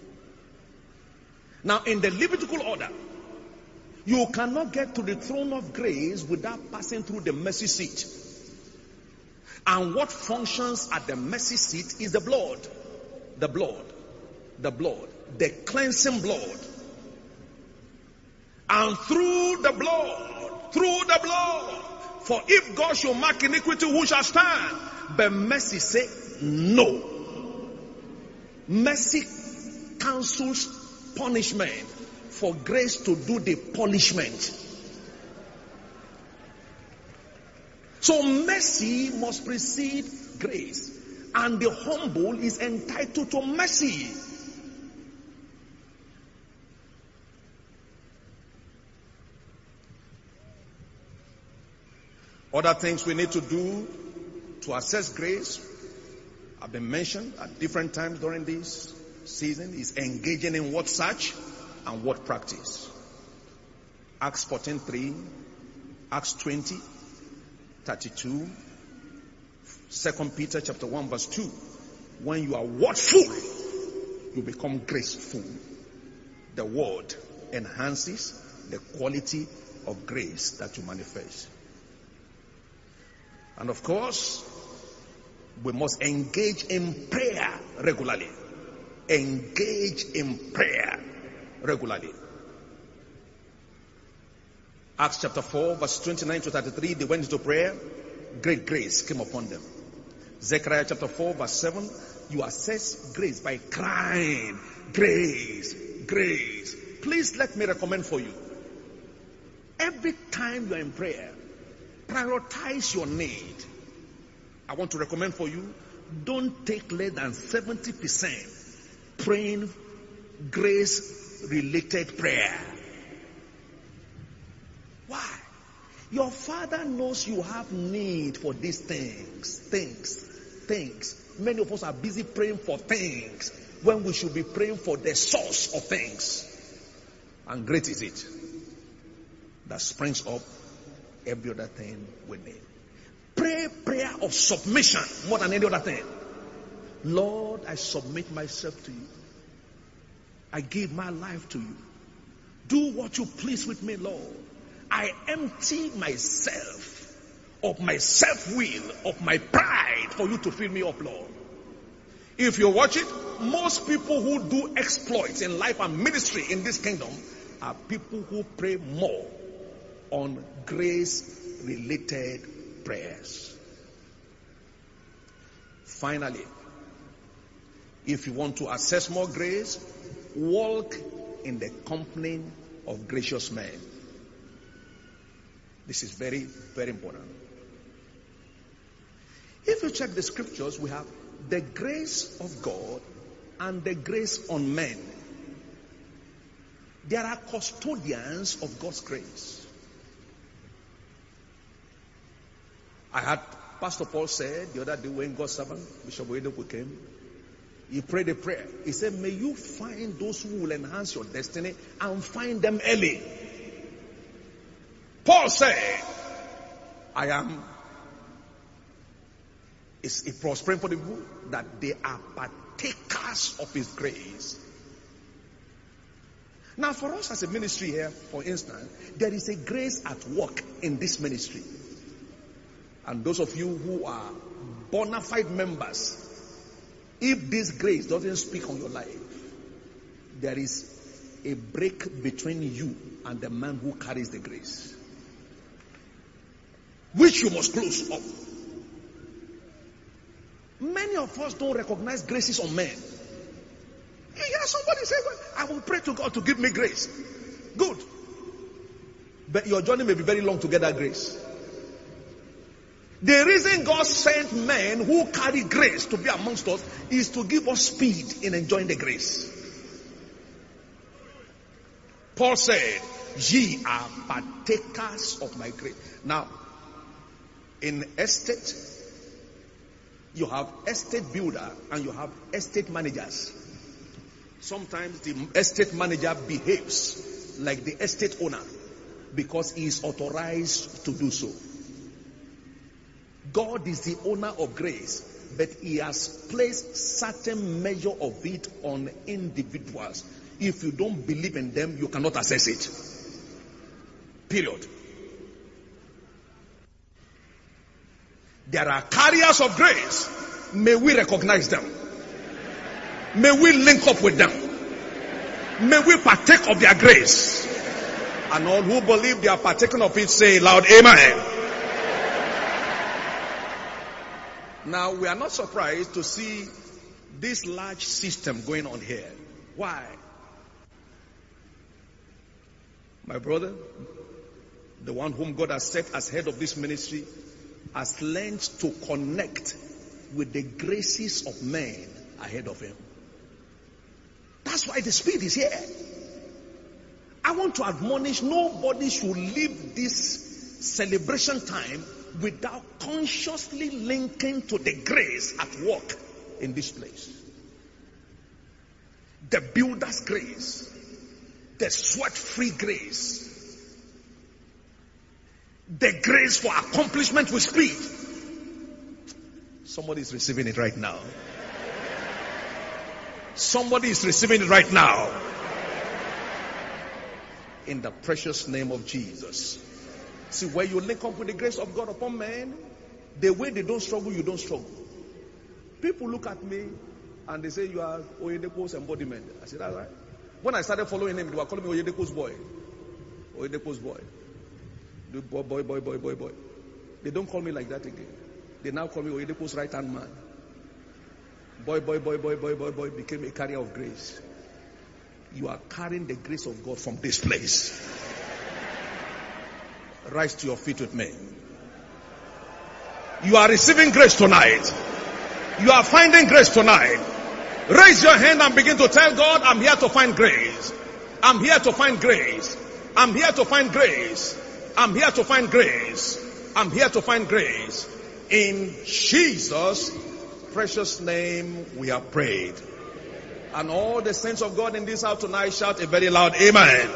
Now, in the Levitical order, you cannot get to the throne of grace without passing through the mercy seat. And what functions at the mercy seat is the blood. The blood. The blood. The cleansing blood. And through the blood, for if God shall mark iniquity, who shall stand? But mercy say no. Mercy cancels punishment for grace to do the punishment. So mercy must precede grace. And the humble is entitled to mercy. Other things we need to do to access grace have been mentioned at different times during this season is engaging in word search and word practice. Acts 14:3, Acts 20:32, 2 Peter chapter 1 verse 2. When you are wordful, you become graceful. The word enhances the quality of grace that you manifest. And of course, we must engage in prayer regularly. Engage in prayer regularly. Acts chapter 4 verse 29 to 33, they went into prayer. Great grace came upon them. Zechariah chapter 4 verse 7, you assess grace by crying, grace, grace. Please let me recommend for you. Every time you are in prayer, prioritize your need. I want to recommend for you, don't take less than 70% praying grace-related prayer. Why? Your Father knows you have need for these things. Many of us are busy praying for things when we should be praying for the source of things. And great is it that springs up every other thing we need. Pray prayer of submission more than any other thing. Lord, I submit myself to you. I give my life to you. Do what you please with me, Lord. I empty myself of my self-will, of my pride for you to fill me up, Lord. If you watch it, most people who do exploits in life and ministry in this kingdom are people who pray more on grace-related prayers. Finally, if you want to access more grace, walk in the company of gracious men. This is very, very important. If you check the scriptures, we have the grace of God and the grace on men. There are custodians of God's grace. I had Pastor Paul said the other day when God's servant, Bishop Oyedepo came, he prayed a prayer. He said, may you find those who will enhance your destiny and find them early. Paul said, it was praying for the people that they are partakers of his grace. Now for us as a ministry here, for instance, there is a grace at work in this ministry. And those of you who are bona fide members, if this grace doesn't speak on your life, there is a break between you and the man who carries the grace, which you must close up. Many of us don't recognize graces on men. You hear somebody say, well, I will pray to God to give me grace. Good. But your journey may be very long to get that grace. The reason God sent men who carry grace to be amongst us is to give us speed in enjoying the grace. Paul said, ye are partakers of my grace. Now, in estate, you have estate builder and you have estate managers. Sometimes the estate manager behaves like the estate owner because he is authorized to do so. God is the owner of grace, but he has placed certain measure of it on individuals. If you don't believe in them, you cannot access it. Period. There are carriers of grace. May we recognize them. May we link up with them. May we partake of their grace. And all who believe they are partaking of it, say loud, amen. Now, we are not surprised to see this large system going on here. Why? My brother, the one whom God has set as head of this ministry, has learned to connect with the graces of men ahead of him. That's why the Spirit is here. I want to admonish, nobody should leave this celebration time without consciously linking to the grace at work in this place. The builder's grace, the sweat-free grace, the grace for accomplishment with speed. Somebody is receiving it right now. Somebody is receiving it right now. In the precious name of Jesus. See, when you link up with the grace of God upon men, the way they don't struggle, you don't struggle. People look at me and they say, you are Oyedepo's embodiment. I said, that's right. When I started following him, they were calling me Oyedepo's boy. Oyedepo's boy. Boy. They don't call me like that again. They now call me Oyedepo's right-hand man. Boy became a carrier of grace. You are carrying the grace of God from this place. Rise to your feet with me. You are receiving grace tonight. You are finding grace tonight. Raise your hand and begin to tell God, I'm here to find grace. I'm here to find grace. I'm here to find grace. I'm here to find grace. I'm here to find grace. In Jesus' precious name we have prayed. And all the saints of God in this house tonight shout a very loud amen.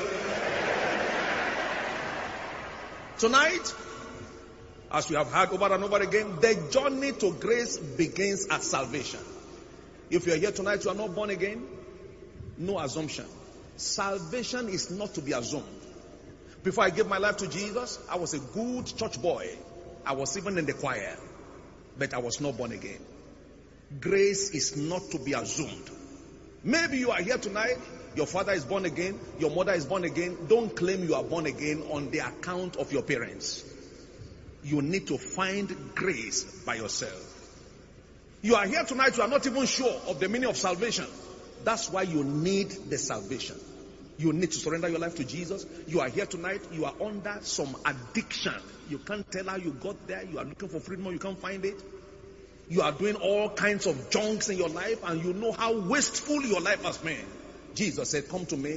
Tonight, as we have heard over and over again, the journey to grace begins at salvation. If you are here tonight, you are not born again, no assumption. Salvation is not to be assumed. Before I gave my life to Jesus, I was a good church boy. I was even in the choir, but I was not born again. Grace is not to be assumed. Maybe you are here tonight, your father is born again, your mother is born again. Don't claim you are born again on the account of your parents. You need to find grace by yourself. You are here tonight, you are not even sure of the meaning of salvation. That's why you need the salvation. You need to surrender your life to Jesus. You are here tonight, you are under some addiction. You can't tell how you got there. You are looking for freedom, you can't find it. You are doing all kinds of junks in your life and you know how wasteful your life has been. Jesus said, come to me,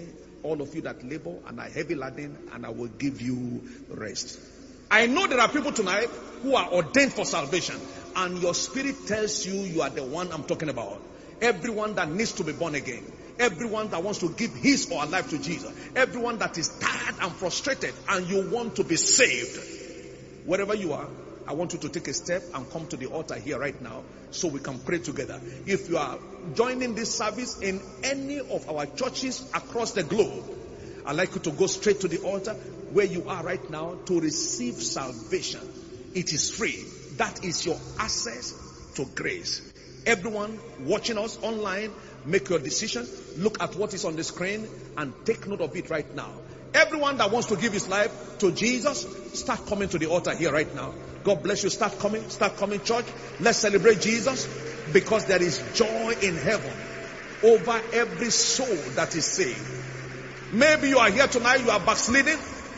all of you that labor and are heavy laden, and I will give you rest. I know there are people tonight who are ordained for salvation, and your spirit tells you you are the one I'm talking about. Everyone that needs to be born again. Everyone that wants to give his or her life to Jesus. Everyone that is tired and frustrated and you want to be saved. Wherever you are, I want you to take a step and come to the altar here right now so we can pray together. If you are joining this service in any of our churches across the globe, I'd like you to go straight to the altar where you are right now to receive salvation. It is free. That is your access to grace. Everyone watching us online, make your decision. Look at what is on the screen and take note of it right now. Everyone that wants to give his life to Jesus, start coming to the altar here right now. God bless you. Start coming, church. Let's celebrate Jesus, because there is joy in heaven over every soul that is saved. Maybe you are here tonight, you are backsliding.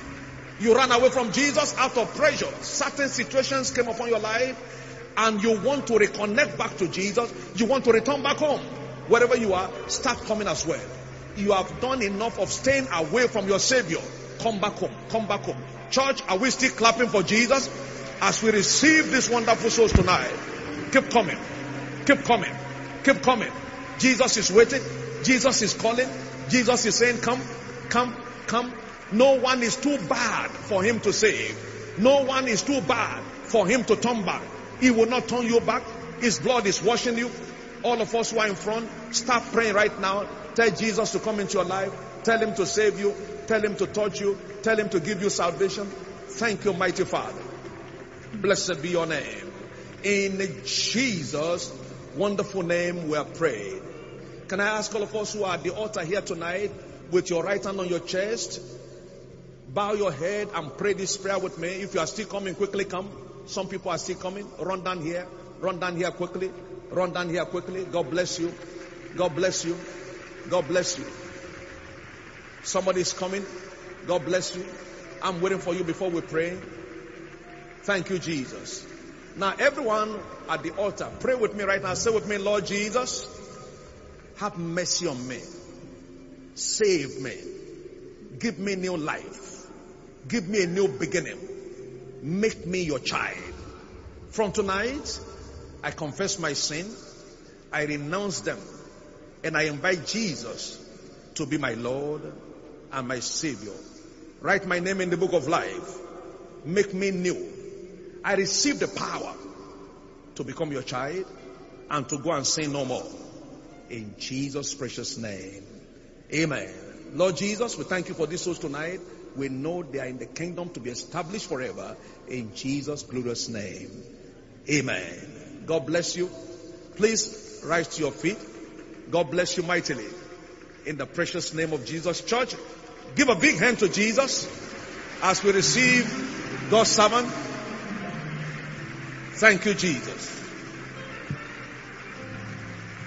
You ran away from Jesus out of pressure. Certain situations came upon your life and you want to reconnect back to Jesus. You want to return back home. Wherever you are, start coming as well. You have done enough of staying away from your Savior. Come back home. Come back home. Church, are we still clapping for Jesus as we receive these wonderful souls tonight? Keep coming. Keep coming. Keep coming. Jesus is waiting. Jesus is calling. Jesus is saying, come, come, come. No one is too bad for him to save. No one is too bad for him to turn back. He will not turn you back. His blood is washing you. All of us who are in front, start praying right now. Tell Jesus to come into your life. Tell him to save you. Tell him to touch you. Tell him to give you salvation. Thank you, mighty Father. Blessed be your name. In Jesus' wonderful name we are praying. Can I ask all of us who are at the altar here tonight, with your right hand on your chest, bow your head and pray this prayer with me. If you are still coming, quickly come. Some people are still coming. Run down here. Run down here quickly. Run down here quickly. God bless you. God bless you. God bless you. Somebody is coming. God bless you. I'm waiting for you before we pray. Thank you, Jesus. Now, everyone at the altar, pray with me right now. Say with me, Lord Jesus, have mercy on me. Save me. Give me new life. Give me a new beginning. Make me your child. From tonight, I confess my sin. I renounce them. And I invite Jesus to be my Lord and my Savior. Write my name in the book of life. Make me new. I receive the power to become your child and to go and sin no more. In Jesus' precious name. Amen. Lord Jesus, we thank you for these souls tonight. We know they are in the kingdom to be established forever. In Jesus' glorious name. Amen. God bless you. Please rise to your feet. God bless you mightily. In the precious name of Jesus. Church, give a big hand to Jesus as we receive God's servant. Thank you, Jesus.